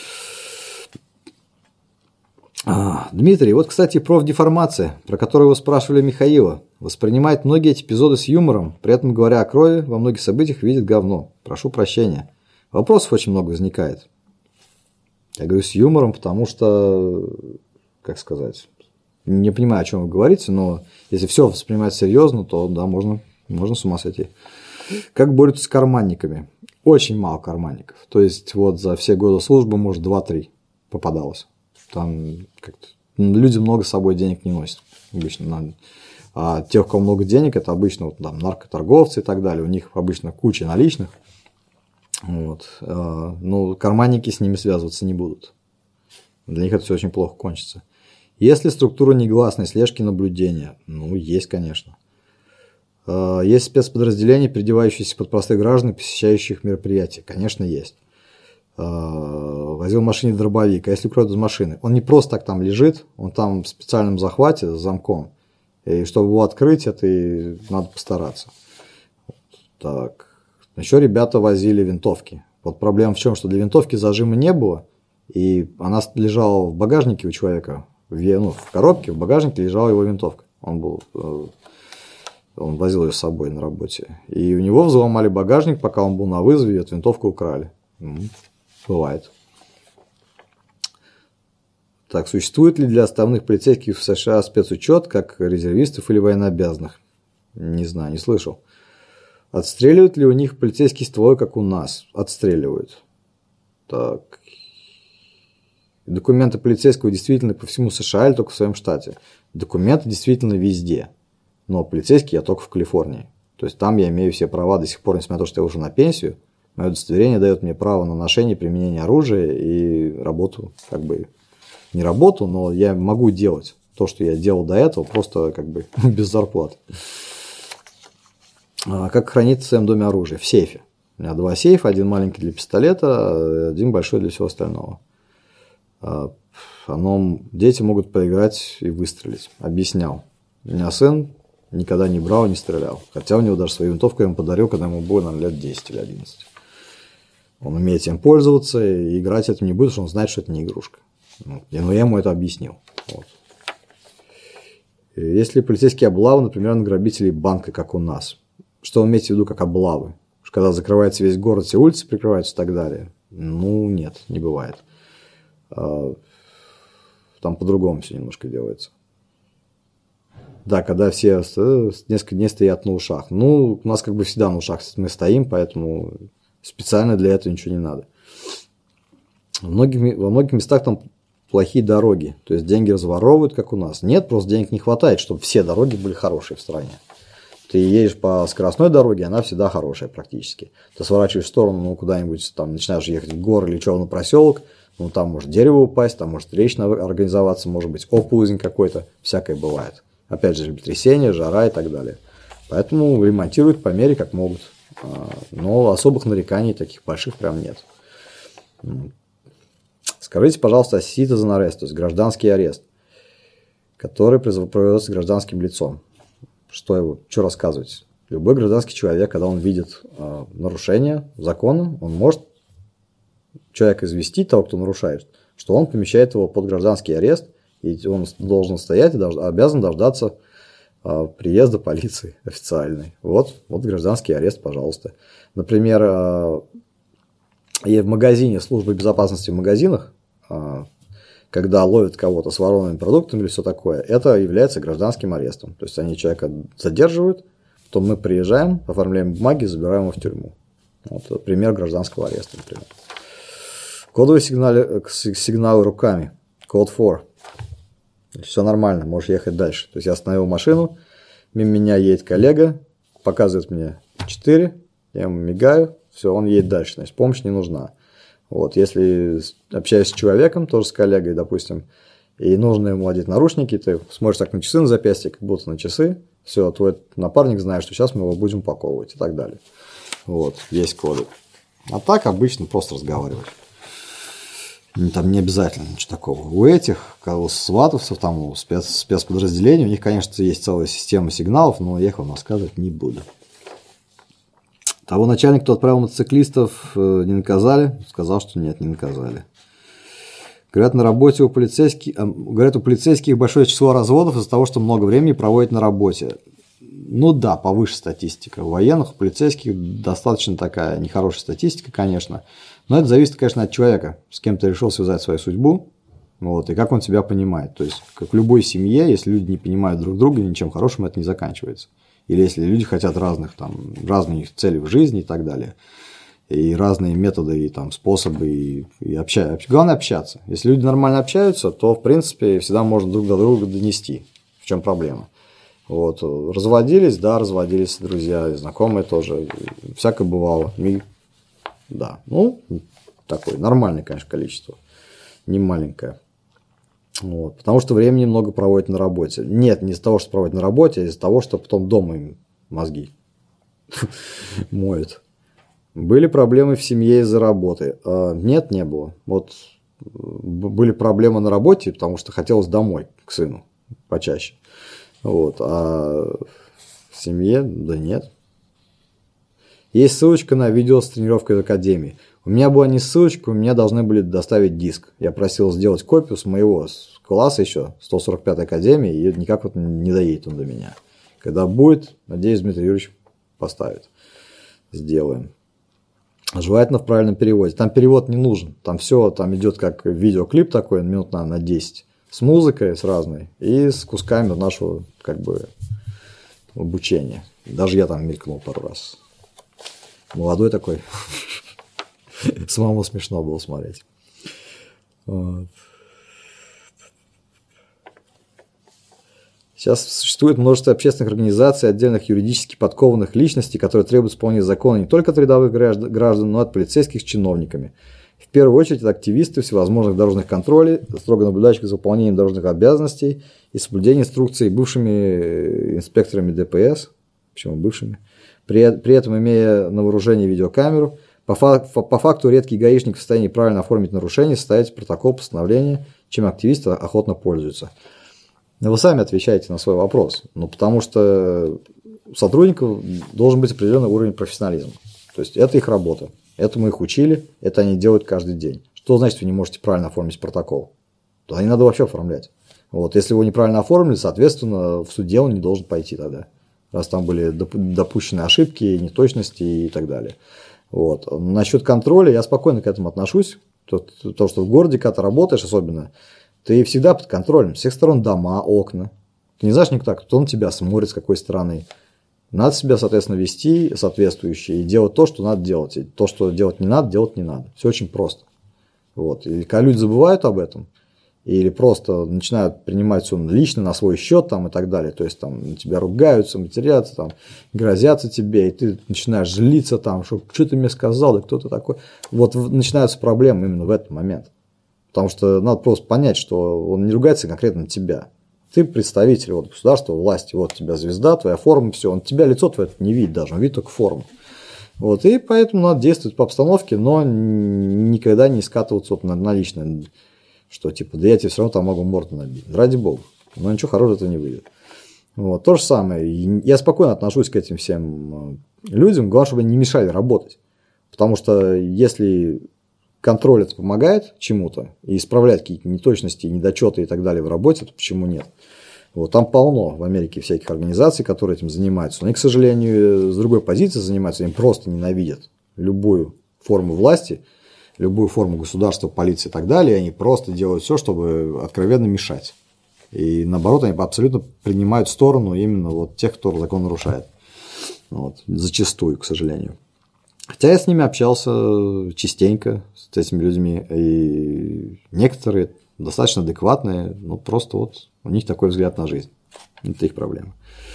А, Дмитрий, вот, кстати, профдеформация, про которую вы спрашивали Михаила, воспринимает многие эти эпизоды с юмором, при этом, говоря о крови, во многих событиях видит говно. Прошу прощения. Вопросов очень много возникает. Я говорю с юмором, потому что, как сказать, не понимаю, о чем вы говорите, но если все воспринимать серьезно, то да, можно, можно с ума сойти. Как борются с карманниками? Очень мало карманников. То есть, вот за все годы службы, может, два-три попадалось. Там как-то люди много с собой денег не носят. Обычно. А тех, у кого много денег, это обычно вот, там, наркоторговцы и так далее. У них обычно куча наличных. Вот. Но карманники с ними связываться не будут. Для них это все очень плохо кончится. Есть ли структура негласной слежки и наблюдения? Ну, есть, конечно. Есть спецподразделения, переодевающиеся под простых граждан, посещающих мероприятия? Конечно, есть. Возил в машине дробовик, а если украдут из машины? Он не просто так там лежит, он там в специальном захвате с замком. И чтобы его открыть, это и надо постараться. Так. Еще ребята возили винтовки. Вот проблема в чем, что для винтовки зажима не было, и она лежала в багажнике у человека, в, ну, в коробке, в багажнике лежала его винтовка. Он был, он возил ее с собой на работе. И у него взломали багажник, пока он был на вызове, и эту винтовку украли. Бывает. Так, существует ли для отставных полицейских в США спецучет, как резервистов или военнообязанных? Не знаю, не слышал. Отстреливают ли у них полицейские стволы, как у нас? Отстреливают. Так. Документы полицейского действительно по всему США или только в своем штате? Документы действительно везде. Но полицейский я только в Калифорнии. То есть там я имею все права до сих пор, несмотря на то, что я уже на пенсию. Мое удостоверение дает мне право на ношение и применение оружия и работу, как бы, не работу, но я могу делать то, что я делал до этого, просто как бы без зарплаты. Как хранится в своем доме оружие? В сейфе. У меня два сейфа, один маленький для пистолета, один большой для всего остального. Оно, дети могут поиграть и выстрелить. Объяснял. У меня сын никогда не брал и не стрелял. Хотя у него даже свою винтовку я ему подарил, когда ему было, наверное, лет десять или одиннадцать. Он умеет этим пользоваться и играть этим не будет, потому что он знает, что это не игрушка. Но я ему это объяснил. Вот. Если полицейские облавы, например, на грабителей банка, как у нас, что вы имеете в виду как облавы? Когда закрывается весь город, все улицы прикрываются и так далее? Ну, нет, не бывает. Там по-другому все немножко делается. Да, когда все несколько дней стоят на ушах. Ну, у нас как бы всегда на ушах мы стоим, поэтому специально для этого ничего не надо. Во многих, во многих местах там плохие дороги. То есть деньги разворовывают, как у нас. Нет, просто денег не хватает, чтобы все дороги были хорошие в стране. Ты едешь по скоростной дороге, она всегда хорошая практически. Ты сворачиваешь в сторону, ну, куда-нибудь, там, начинаешь ехать в горы или что, на проселок, ну, там может дерево упасть, там может речь организоваться, может быть оползень какой-то, всякое бывает. Опять же, землетрясение, жара и так далее. Поэтому ремонтируют по мере, как могут. Но особых нареканий таких больших прям нет. Скажите, пожалуйста, citizen arrest, то есть гражданский арест, который проводится гражданским лицом. Что его, что рассказывать? Любой гражданский человек, когда он видит э, нарушение закона, он может человека известить, того, кто нарушает, что он помещает его под гражданский арест, и он должен стоять и дож- обязан дождаться э, приезда полиции официальной. Вот, вот гражданский арест, пожалуйста. Например, э, и в магазине, служба безопасности в магазинах, э, когда ловят кого-то с ворованными продуктами или все такое, это является гражданским арестом. То есть они человека задерживают, потом мы приезжаем, оформляем бумаги, забираем его в тюрьму. Вот пример гражданского ареста, например. Кодовые сигналы, сигналы руками. Code four. Все нормально, можешь ехать дальше. То есть я остановил машину, мимо меня едет коллега, показывает мне четыре, я ему мигаю, все, он едет дальше, значит, помощь не нужна. Вот, если общаюсь с человеком, тоже с коллегой, допустим, и нужно ему одеть наручники, ты смотришь так на часы на запястье, как будто на часы, все, твой напарник знает, что сейчас мы его будем упаковывать и так далее. Вот, есть коды. А так обычно просто разговаривать. Там не обязательно ничего такого. У этих, у сватовцев, там, у спец, спецподразделений, у них, конечно, есть целая система сигналов, но я их вам рассказывать не буду. Того начальника, кто отправил мотоциклистов, не наказали? Сказал, что нет, не наказали. Говорят, на работе у полицейских, говорят, у полицейских большое число разводов из-за того, что много времени проводят на работе. Ну да, повыше статистика. У военных, у полицейских достаточно такая нехорошая статистика, конечно. Но это зависит, конечно, от человека, с кем ты решил связать свою судьбу, вот, и как он тебя понимает. То есть, как в любой семье, если люди не понимают друг друга, ничем хорошим это не заканчивается. Или если люди хотят разных, там, разные их цели в жизни и так далее. И разные методы, и там, способы, и, и общаться. Главное общаться. Если люди нормально общаются, то, в принципе, всегда можно друг до друга донести. В чем проблема? Вот. Разводились, да, разводились друзья, и знакомые тоже. Всякое бывало. И, да, ну, такое нормальное, конечно, количество. Не маленькое. Вот. Потому что времени много проводят на работе. Нет, не из-за того, что проводят на работе, а из-за того, что потом дома им мозги моют. Были проблемы в семье из-за работы? Нет, не было. Вот были проблемы на работе, потому что хотелось домой к сыну почаще. Вот. А в семье, да нет. Есть ссылочка на видео с тренировкой в академии. У меня была не ссылочка, у меня должны были доставить диск. Я просил сделать копию с моего класса еще, сто сорок пятой академии, и никак вот не доедет он до меня. Когда будет, надеюсь, Дмитрий Юрьевич поставит. Сделаем. Желательно в правильном переводе. Там перевод не нужен. Там все, там идет как видеоклип такой, минут на, на десять. С музыкой, с разной. И с кусками нашего, как бы, обучения. Даже я там мелькнул пару раз. Молодой такой. Самому смешно было смотреть. Вот. Сейчас существует множество общественных организаций, отдельных юридически подкованных личностей, которые требуют исполнения закона не только от рядовых граждан, но и от полицейских с чиновниками. В первую очередь это активисты всевозможных дорожных контролей, строго наблюдающих за выполнением дорожных обязанностей и соблюдением инструкций бывшими инспекторами ДПС, почему бывшими, при, при этом имея на вооружении видеокамеру. По, фак, по факту редкий гаишник в состоянии правильно оформить нарушение, составить протокол постановления, чем активисты охотно пользуются. Вы сами отвечаете на свой вопрос. Ну, потому что у сотрудников должен быть определенный уровень профессионализма. То есть это их работа. Это мы их учили, это они делают каждый день. Что значит, вы не можете правильно оформить протокол? Тогда не надо вообще оформлять. Вот. Если его неправильно оформили, соответственно, в суде он не должен пойти тогда. Раз там были допущены ошибки, неточности и так далее. Вот. Насчет контроля я спокойно к этому отношусь. То, то, что в городе, когда ты работаешь особенно, ты всегда под контролем. С всех сторон дома, окна. Ты не знаешь никак, кто на тебя смотрит, с какой стороны. Надо себя, соответственно, вести соответствующе и делать то, что надо делать. И то, что делать не надо, делать не надо. Все очень просто. Вот. И когда люди забывают об этом, или просто начинают принимать все лично на свой счет там, и так далее, то есть там на тебя ругаются, матерятся, там, грозятся тебе, и ты начинаешь злиться, там, что, что ты мне сказал, да кто ты такой. Вот начинаются проблемы именно в этот момент. Потому что надо просто понять, что он не ругается конкретно на тебя. Ты представитель вот, государства, власти, вот у тебя звезда, твоя форма, все. Он тебя лицо твое не видит даже, он видит только форму. Вот, и поэтому надо действовать по обстановке, но никогда не скатываться вот на, на личное, что типа, да я тебе все равно там могу морду набить. Ради бога. Но ничего хорошего этого не выйдет. Вот, то же самое. Я спокойно отношусь к этим всем людям, главное, чтобы они не мешали работать. Потому что если контроль это помогает чему-то и исправлять какие-то неточности, недочеты и так далее в работе, то почему нет? Вот, там полно в Америке всяких организаций, которые этим занимаются. Но они, к сожалению, с другой позиции занимаются, им просто ненавидят любую форму власти, любую форму государства, полиции и так далее. И они просто делают все, чтобы откровенно мешать. И наоборот, они абсолютно принимают сторону именно вот тех, кто закон нарушает. Вот, зачастую, к сожалению. Хотя я с ними общался частенько, с этими людьми, и некоторые достаточно адекватные, но просто вот у них такой взгляд на жизнь. Это их проблема.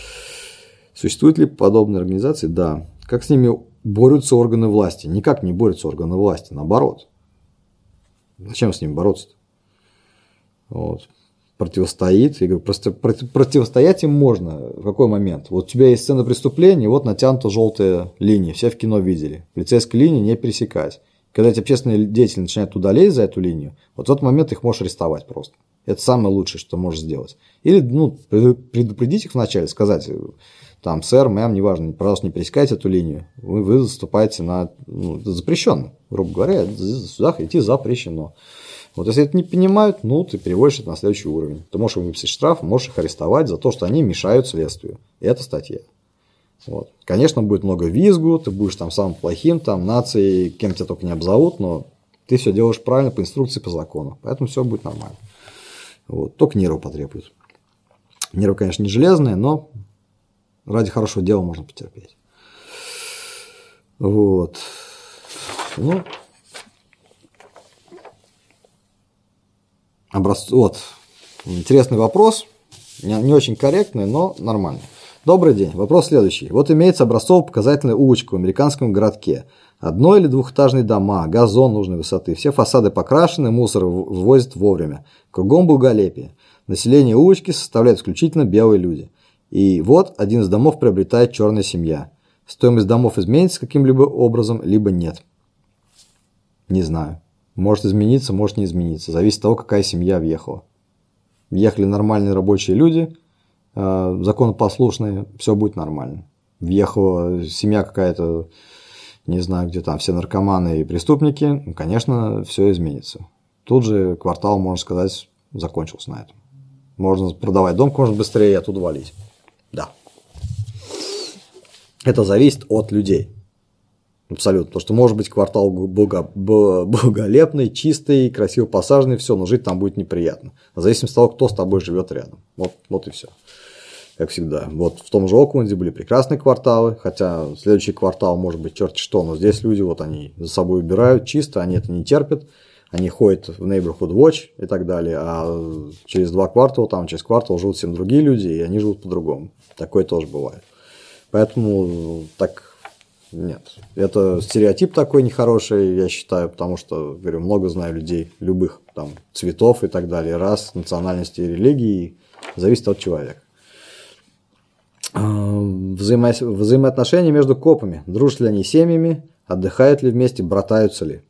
Существуют ли подобные организации? Да. Как с ними борются органы власти? Никак не борются органы власти, наоборот. Зачем с ними бороться-то? Вот. Противостоит. Я говорю, просто противостоять им можно. В какой момент? Вот у тебя есть сцена преступления, вот натянута желтая линия, все в кино видели. Полицейской линии не пересекать. Когда эти общественные деятели начинают туда лезть за эту линию, вот в тот момент их можешь арестовать просто. Это самое лучшее, что можешь сделать. Или ну, предупредить их вначале, сказать, там, сэр, мэм, неважно, пожалуйста, не пересекайте эту линию. Вы, вы заступаете на... Ну, это запрещенно, грубо говоря, сюда идти запрещено. Вот если это не понимают, ну, ты переводишь это на следующий уровень. Ты можешь им выписать штраф, можешь их арестовать за то, что они мешают следствию. И это статья. Вот. Конечно, будет много визгу, ты будешь там самым плохим, там, нацией, кем тебя только не обзовут, но ты все делаешь правильно по инструкции, по закону. Поэтому все будет нормально. Вот. Только нервы потребуют. Нервы, конечно, не железные, но Ради хорошего дела можно потерпеть. Вот. Ну, образц... вот. Интересный вопрос. Не, не очень корректный, но нормальный. Добрый день. Вопрос следующий. Вот имеется образцово-показательная улочка в американском городке. Одно- или двухэтажные дома, газон нужной высоты. Все фасады покрашены, мусор вывозят вовремя. Кругом благолепие. Население улочки составляет исключительно белые люди. И вот один из домов приобретает черная семья. Стоимость домов изменится каким-либо образом, либо нет. Не знаю. Может измениться, может не измениться. Зависит от того, какая семья въехала. Въехали нормальные рабочие люди, законопослушные, все будет нормально. Въехала семья какая-то, не знаю, где там все наркоманы и преступники, ну, конечно, все изменится. Тут же квартал, можно сказать, закончился на этом. Можно продавать дом, можно быстрее и оттуда валить. Да. Это зависит от людей. Абсолютно. Потому что может быть квартал благо, благолепный, чистый, красиво посаженный, все, но жить там будет неприятно. В зависимости от того, кто с тобой живет рядом. Вот, вот и все. Как всегда. Вот в том же Окленде были прекрасные кварталы, хотя следующий квартал может быть черти что, но здесь люди, вот они за собой убирают чисто, они это не терпят, они ходят в Neighborhood Watch и так далее, а через два квартала, там через квартал живут совсем другие люди, и они живут по-другому. Такое тоже бывает. Поэтому так... Нет, это стереотип такой нехороший, я считаю, потому что, говорю, много знаю людей любых там цветов и так далее, рас, национальности и религии, зависит от человека. Взаимо... Взаимоотношения между копами, дружат ли они семьями, отдыхают ли вместе, братаются ли?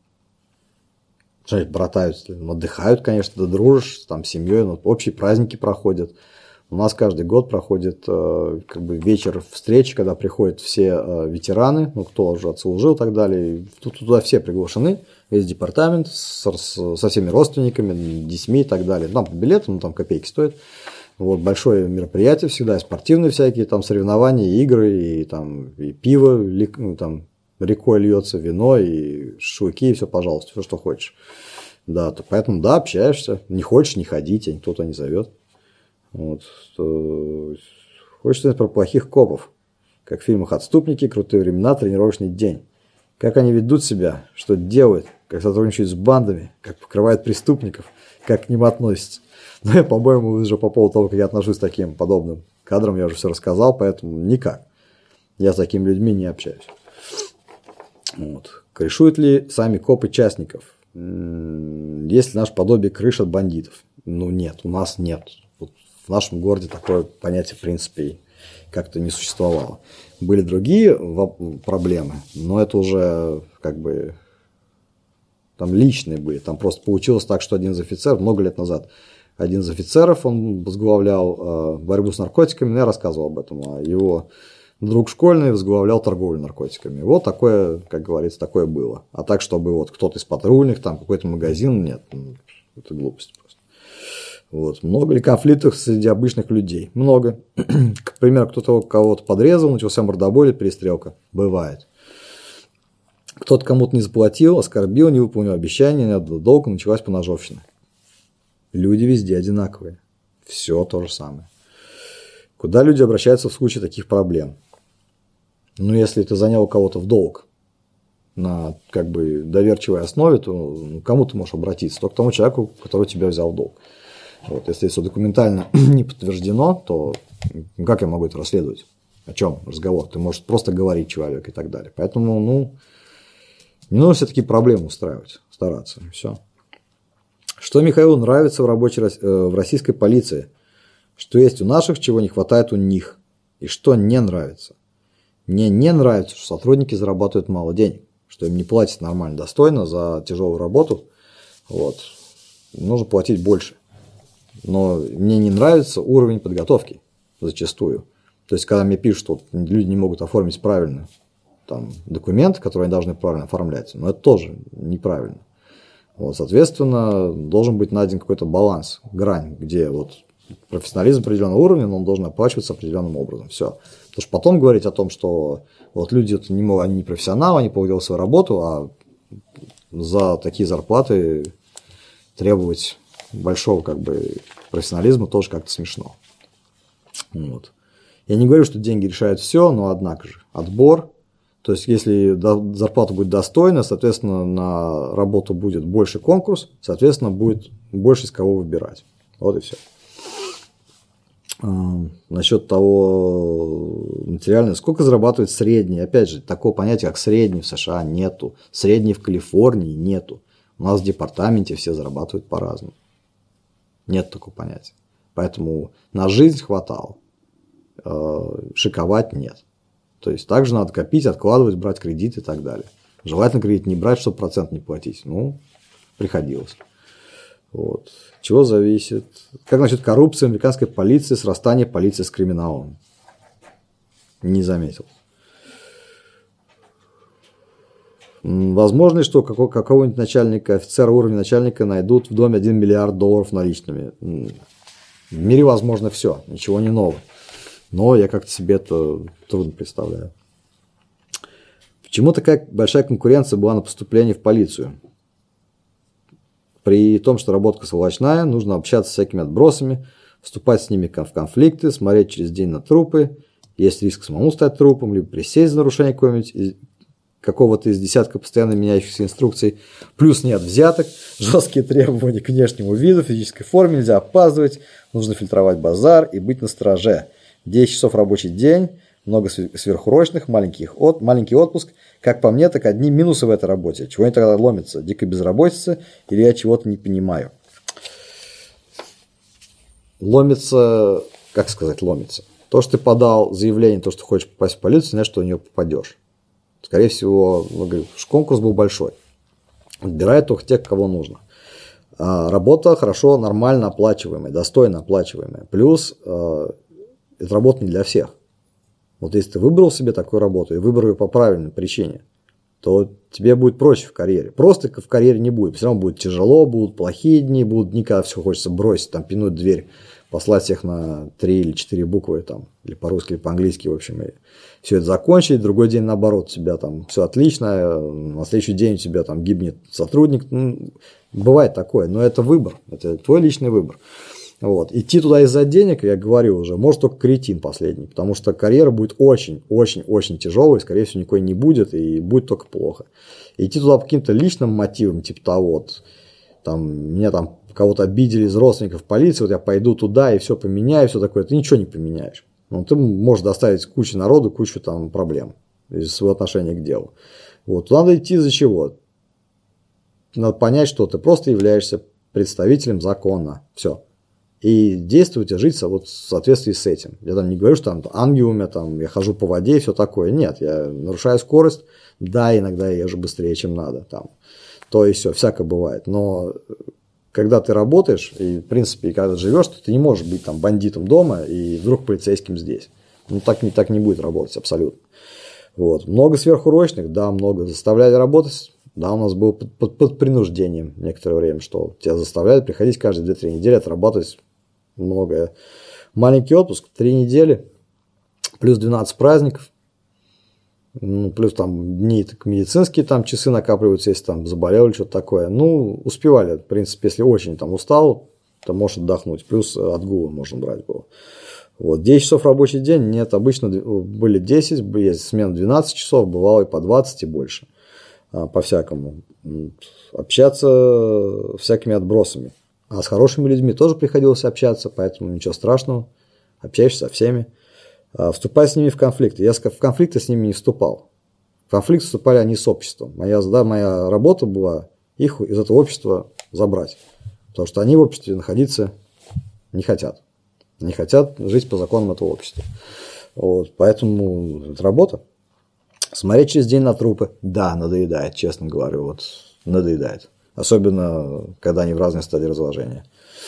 Что это братаются ли? Ну, отдыхают, конечно, да дружишь, там с семьей, ну, общие праздники проходят. У нас каждый год проходит э, как бы вечер встречи, когда приходят все э, ветераны, ну, кто уже отслужил и так далее. Тут, туда все приглашены, весь департамент с, с, со всеми родственниками, детьми и так далее. Там по билету, ну, там копейки стоят. Вот, большое мероприятие всегда, и спортивные всякие там соревнования, и игры, и, там, и пиво, ли, ну, там, рекой льется, вино, и шашлыки, и все, пожалуйста, все, что хочешь. Да, то, поэтому, да, общаешься. Не хочешь, не ходи, тебя никто-то не зовет. Вот. Хочется знать про плохих копов. Как в фильмах «Отступники», «Крутые времена», «Тренировочный день». Как они ведут себя, что делают, как сотрудничают с бандами, как покрывают преступников, как к ним относятся. Но я, по-моему, уже по поводу того, как я отношусь к таким подобным кадрам, я уже все рассказал, поэтому никак. Я с такими людьми не общаюсь. Вот. Крышуют ли сами копы частников? Есть ли наше подобие крыш от бандитов? Ну нет, у нас нет. В нашем городе такое понятие, в принципе, как-то не существовало. Были другие проблемы, но это уже как бы там личные были. Там просто получилось так, что один из офицеров, много лет назад, один из офицеров, он возглавлял э, борьбу с наркотиками, но я рассказывал об этом, а его друг школьный возглавлял торговлю наркотиками. Вот такое, как говорится, такое было. А так, чтобы вот кто-то из патрульных, там какой-то магазин, нет, это глупость просто. Вот. Много ли конфликтов среди обычных людей? Много. К примеру, кто-то кого-то подрезал, начался мордобой или перестрелка. Бывает. Кто-то кому-то не заплатил, оскорбил, не выполнил обещания, не отдал долг, началась поножовщина. Люди везде одинаковые. Все то же самое. Куда люди обращаются в случае таких проблем? Ну, если ты занял у кого-то в долг на как бы доверчивой основе, то ну, кому ты можешь обратиться? Только к тому человеку, который тебя взял в долг. Вот, если все документально не подтверждено, то как я могу это расследовать? О чем разговор? Ты можешь просто говорить человеку и так далее. Поэтому, ну, не нужно все-таки проблемы устраивать, стараться. Все. Что Михаилу нравится в рабочей в российской полиции? Что есть у наших, чего не хватает у них? И что не нравится? Мне не нравится, что сотрудники зарабатывают мало денег, что им не платят нормально, достойно за тяжелую работу. Вот. Нужно платить больше. Но мне не нравится уровень подготовки зачастую. То есть, когда мне пишут, что люди не могут оформить правильно там, документы, которые они должны правильно оформлять, но это тоже неправильно. Вот, соответственно, должен быть найден какой-то баланс, грань, где вот профессионализм определенного уровня, но он должен оплачиваться определенным образом. Все. Потому что потом говорить о том, что вот люди не могут, они не профессионалы, они плохо делают свою работу, а за такие зарплаты требовать большого как бы профессионализма тоже как-то смешно. Вот. Я не говорю, что деньги решают все, но однако же отбор. То есть, если зарплата будет достойна, соответственно, на работу будет больше конкурс, соответственно, будет больше из кого выбирать. Вот и все. Насчет того материального, сколько зарабатывает средний, опять же, такого понятия, как средний в США нету, средний в Калифорнии нету. У нас в департаменте все зарабатывают по-разному. Нет такого понятия. Поэтому на жизнь хватало, шиковать нет. То есть, также надо копить, откладывать, брать кредит и так далее. Желательно кредит не брать, чтобы процент не платить. Ну, приходилось. Вот. Чего зависит? Как насчет коррупции американской полиции, срастания полиции с криминалом? Не заметил. Возможно ли, что какого-нибудь начальника, офицера уровня начальника найдут в доме один миллиард долларов наличными? В мире возможно все, ничего не нового. Но я как-то себе это трудно представляю. Почему такая большая конкуренция была на поступление в полицию? При том, что работа сволочная, нужно общаться с всякими отбросами, вступать с ними в конфликты, смотреть через день на трупы. Есть риск самому стать трупом, либо присесть за нарушение какого-нибудь, какого-то из десятка постоянно меняющихся инструкций. Плюс нет взяток, жесткие требования к внешнему виду, физической форме, нельзя опаздывать, нужно фильтровать базар и быть настороже. десять часов рабочий день, много сверхурочных, маленький, от, маленький отпуск. Как по мне, так одни минусы в этой работе. Чего они тогда ломятся? Дикая безработица или я чего-то не понимаю? Ломится, как сказать, ломится. То, что ты подал заявление, то, что ты хочешь попасть в полицию, значит, что в нее попадешь. Скорее всего, говорю, конкурс был большой. Отбирают только тех, кого нужно. Работа хорошо, нормально оплачиваемая, достойно оплачиваемая. Плюс эта работа не для всех. Вот если ты выбрал себе такую работу и выбрал ее по правильной причине, то тебе будет проще в карьере. Просто в карьере не будет. Все равно будет тяжело, будут плохие дни, будут дни, когда все хочется бросить, там, пинуть дверь, послать всех на три или четыре буквы, там, или по-русски, или по-английски, в общем, и все это закончить. Другой день, наоборот, у тебя там все отлично, на следующий день у тебя там гибнет сотрудник. Ну, бывает такое, но это выбор, это твой личный выбор. Вот. Идти туда из-за денег, я говорю уже, может только кретин последний, потому что карьера будет очень-очень-очень тяжелой, скорее всего, никакой не будет, и будет только плохо. Идти туда по каким-то личным мотивам, типа того, вот, там, меня там кого-то обидели из родственников полиции, вот я пойду туда и все поменяю, все такое, ты ничего не поменяешь. Ну, ты можешь доставить кучу народу, кучу там проблем из своего отношения к делу. Вот. Надо идти из-за чего? Надо понять, что ты просто являешься представителем закона. Все. И действовать и жить вот в соответствии с этим. Я там не говорю, что там ангел у меня, там, я хожу по воде и все такое. Нет, я нарушаю скорость. Да, иногда я езжу быстрее, чем надо. Там. То и все, всякое бывает. Но когда ты работаешь, и в принципе, и когда живешь, то ты не можешь быть там бандитом дома и вдруг полицейским здесь. Ну, так не, так не будет работать абсолютно. Вот. Много сверхурочных, да, много. Заставляли работать. Да, у нас было под, под, под принуждением некоторое время, что тебя заставляли приходить каждые две-три недели, отрабатывать многое. Маленький отпуск, три недели, плюс двенадцать праздников, ну, плюс там дни так, медицинские, там часы накапливаются, если там заболел или что-то такое. Ну, успевали, в принципе, если очень там устал, то можешь отдохнуть. Плюс отгулы можно брать было. Вот, десять часов рабочий день, нет, обычно были десять, были смена двенадцать часов, бывало и по двадцать и больше. По-всякому. Общаться всякими отбросами. А с хорошими людьми тоже приходилось общаться, поэтому ничего страшного. Общаешься со всеми. Вступай с ними в конфликты. Я в конфликты с ними не вступал. В конфликт вступали они с обществом. Моя, да, моя работа была их из этого общества забрать. Потому что они в обществе находиться не хотят. Не хотят жить по законам этого общества. Вот, поэтому это работа. Смотреть через день на трупы. Да, надоедает, честно говорю. Вот, надоедает. Особенно, когда они в разной стадии разложения.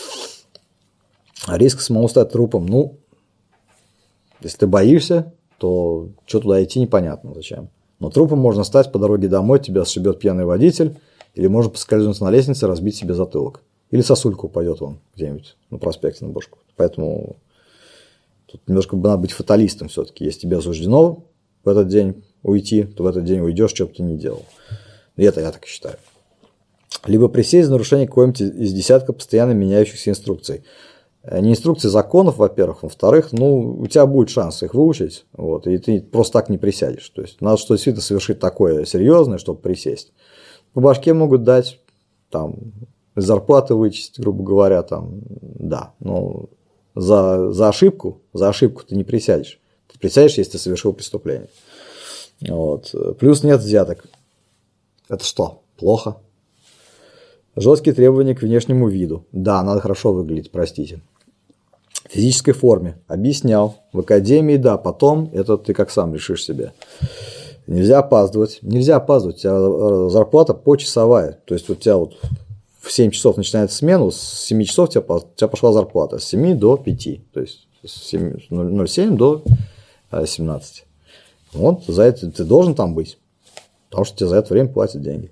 А риск самому стать трупом, ну, если ты боишься, то что туда идти, непонятно зачем. Но трупом можно стать по дороге домой, тебя сшибет пьяный водитель, или можно поскользнуться на лестнице, разбить себе затылок. Или сосулька упадет вон где-нибудь на проспекте на башку. Поэтому тут немножко надо быть фаталистом все-таки. Если тебе суждено в этот день уйти, то в этот день уйдешь, что бы ты ни делал. И это я так и считаю. Либо присесть за нарушение какой-нибудь из десятка постоянно меняющихся инструкций. не инструкции законов, во-первых. Во-вторых, ну, у тебя будет шанс их выучить, вот, и ты просто так не присядешь. То есть, надо что-то действительно совершить такое серьезное, чтобы присесть. По башке могут дать, там, зарплаты вычесть, грубо говоря, там, да, но за, за ошибку, за ошибку ты не присядешь. Ты присядешь, если ты совершил преступление. Вот. Плюс нет взяток. Это что? Плохо. Жесткие требования к внешнему виду. Да, надо хорошо выглядеть, простите. В физической форме. Объяснял. В академии, да, потом это ты как сам решишь себе. Нельзя опаздывать. Нельзя опаздывать. У тебя зарплата почасовая. То есть у тебя вот в семь часов начинается смена, с семи часов у тебя, у тебя пошла зарплата. С семи до пяти. То есть с ноль семь до семнадцати. Вот за это ты должен там быть. Потому что тебе за это время платят деньги.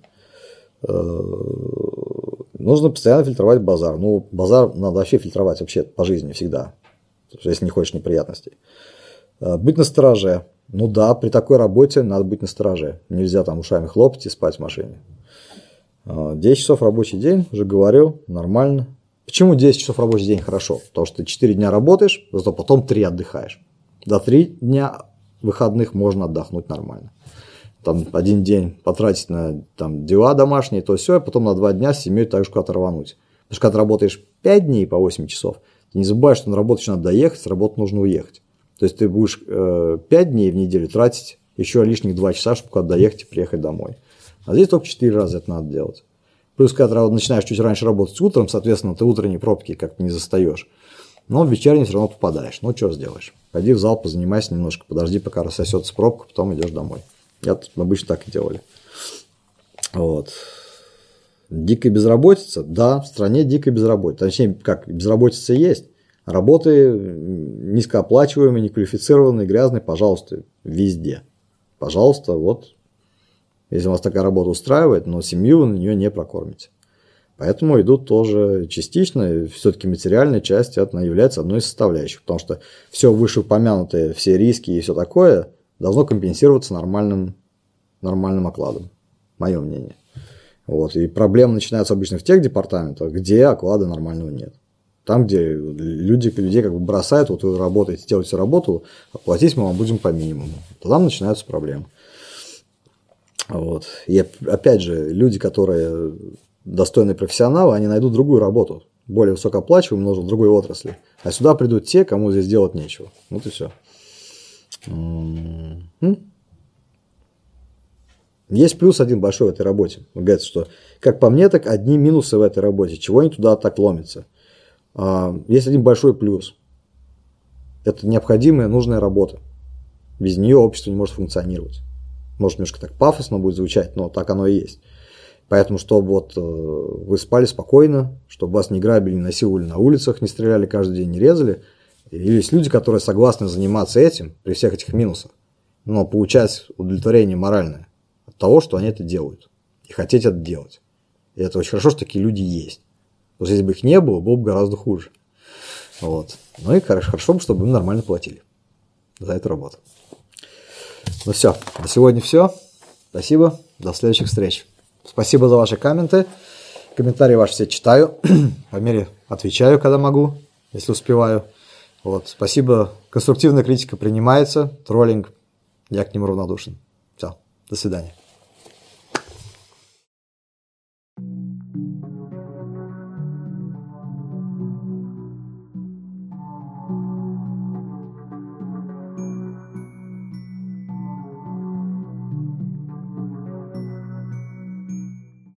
Нужно постоянно фильтровать базар. Ну, базар надо вообще фильтровать вообще по жизни всегда, если не хочешь неприятностей. Быть настороже. Ну да, при такой работе надо быть настороже. Нельзя там ушами хлопать и спать в машине. десять часов рабочий день, уже говорил, нормально. Почему десять часов рабочий день хорошо? Потому что ты четыре дня работаешь, зато потом три отдыхаешь. До три дня выходных можно отдохнуть нормально. Там один день потратить на там, дела домашние, то все, а потом на два дня с семьей также куда-то рвануть. Потому что когда ты работаешь пять дней по восемь часов, ты не забываешь, что на работу еще надо доехать, с работы нужно уехать. То есть ты будешь э, пять дней в неделю тратить еще лишних два часа, чтобы куда-то доехать и приехать домой. А здесь только четыре раза это надо делать. Плюс, когда ты начинаешь чуть раньше работать утром, соответственно, ты утренние пробки как-то не застаешь. Но в вечерние все равно попадаешь. Ну, что сделаешь? Пойди в зал, позанимайся немножко, подожди, пока рассосется пробка, потом идешь домой. Я обычно так и делали. Вот. Дикая безработица? Да, в стране дикая безработица. Точнее, как, безработица есть. Работы низкооплачиваемые, неквалифицированные, грязные, пожалуйста, везде. Пожалуйста, вот. Если вас такая работа устраивает, но семью вы на нее не прокормите. Поэтому идут тоже частично, все-таки материальная часть, это является одной из составляющих. Потому что все вышеупомянутые, все риски и все такое должно компенсироваться нормальным, нормальным окладом. Мое мнение. Вот. И проблемы начинаются обычно в тех департаментах, где оклада нормального нет. Там, где люди, людей как бы бросают, вот вы работаете, делаете работу, оплатить мы вам будем по минимуму. То там начинаются проблемы. Вот. И опять же, люди, которые достойные профессионалы, они найдут другую работу, более высокооплачиваемую, но в другой отрасли. А сюда придут те, кому здесь делать нечего. Вот и все. Есть плюс один большой в этой работе. Говорится, что, как по мне, так одни минусы в этой работе. Чего они туда так ломятся? Есть один большой плюс. Это необходимая, нужная работа. Без нее общество не может функционировать. Может, немножко так пафосно будет звучать, но так оно и есть. Поэтому, чтобы вот вы спали спокойно, чтобы вас не грабили, не насиловали на улицах, не стреляли каждый день, не резали. И есть люди, которые согласны заниматься этим при всех этих минусах, но получать удовлетворение моральное от того, что они это делают. И хотеть это делать. И это очень хорошо, что такие люди есть. Потому что если бы их не было, было бы гораздо хуже. Вот. Ну и хорошо, чтобы им нормально платили за эту работу. Ну все, на сегодня все. Спасибо, до следующих встреч. Спасибо за ваши комменты. Комментарии ваши все читаю. По мере отвечаю, когда могу, если успеваю. Вот. Спасибо. Конструктивная критика принимается. Троллинг, я к нему равнодушен. Все, до свидания.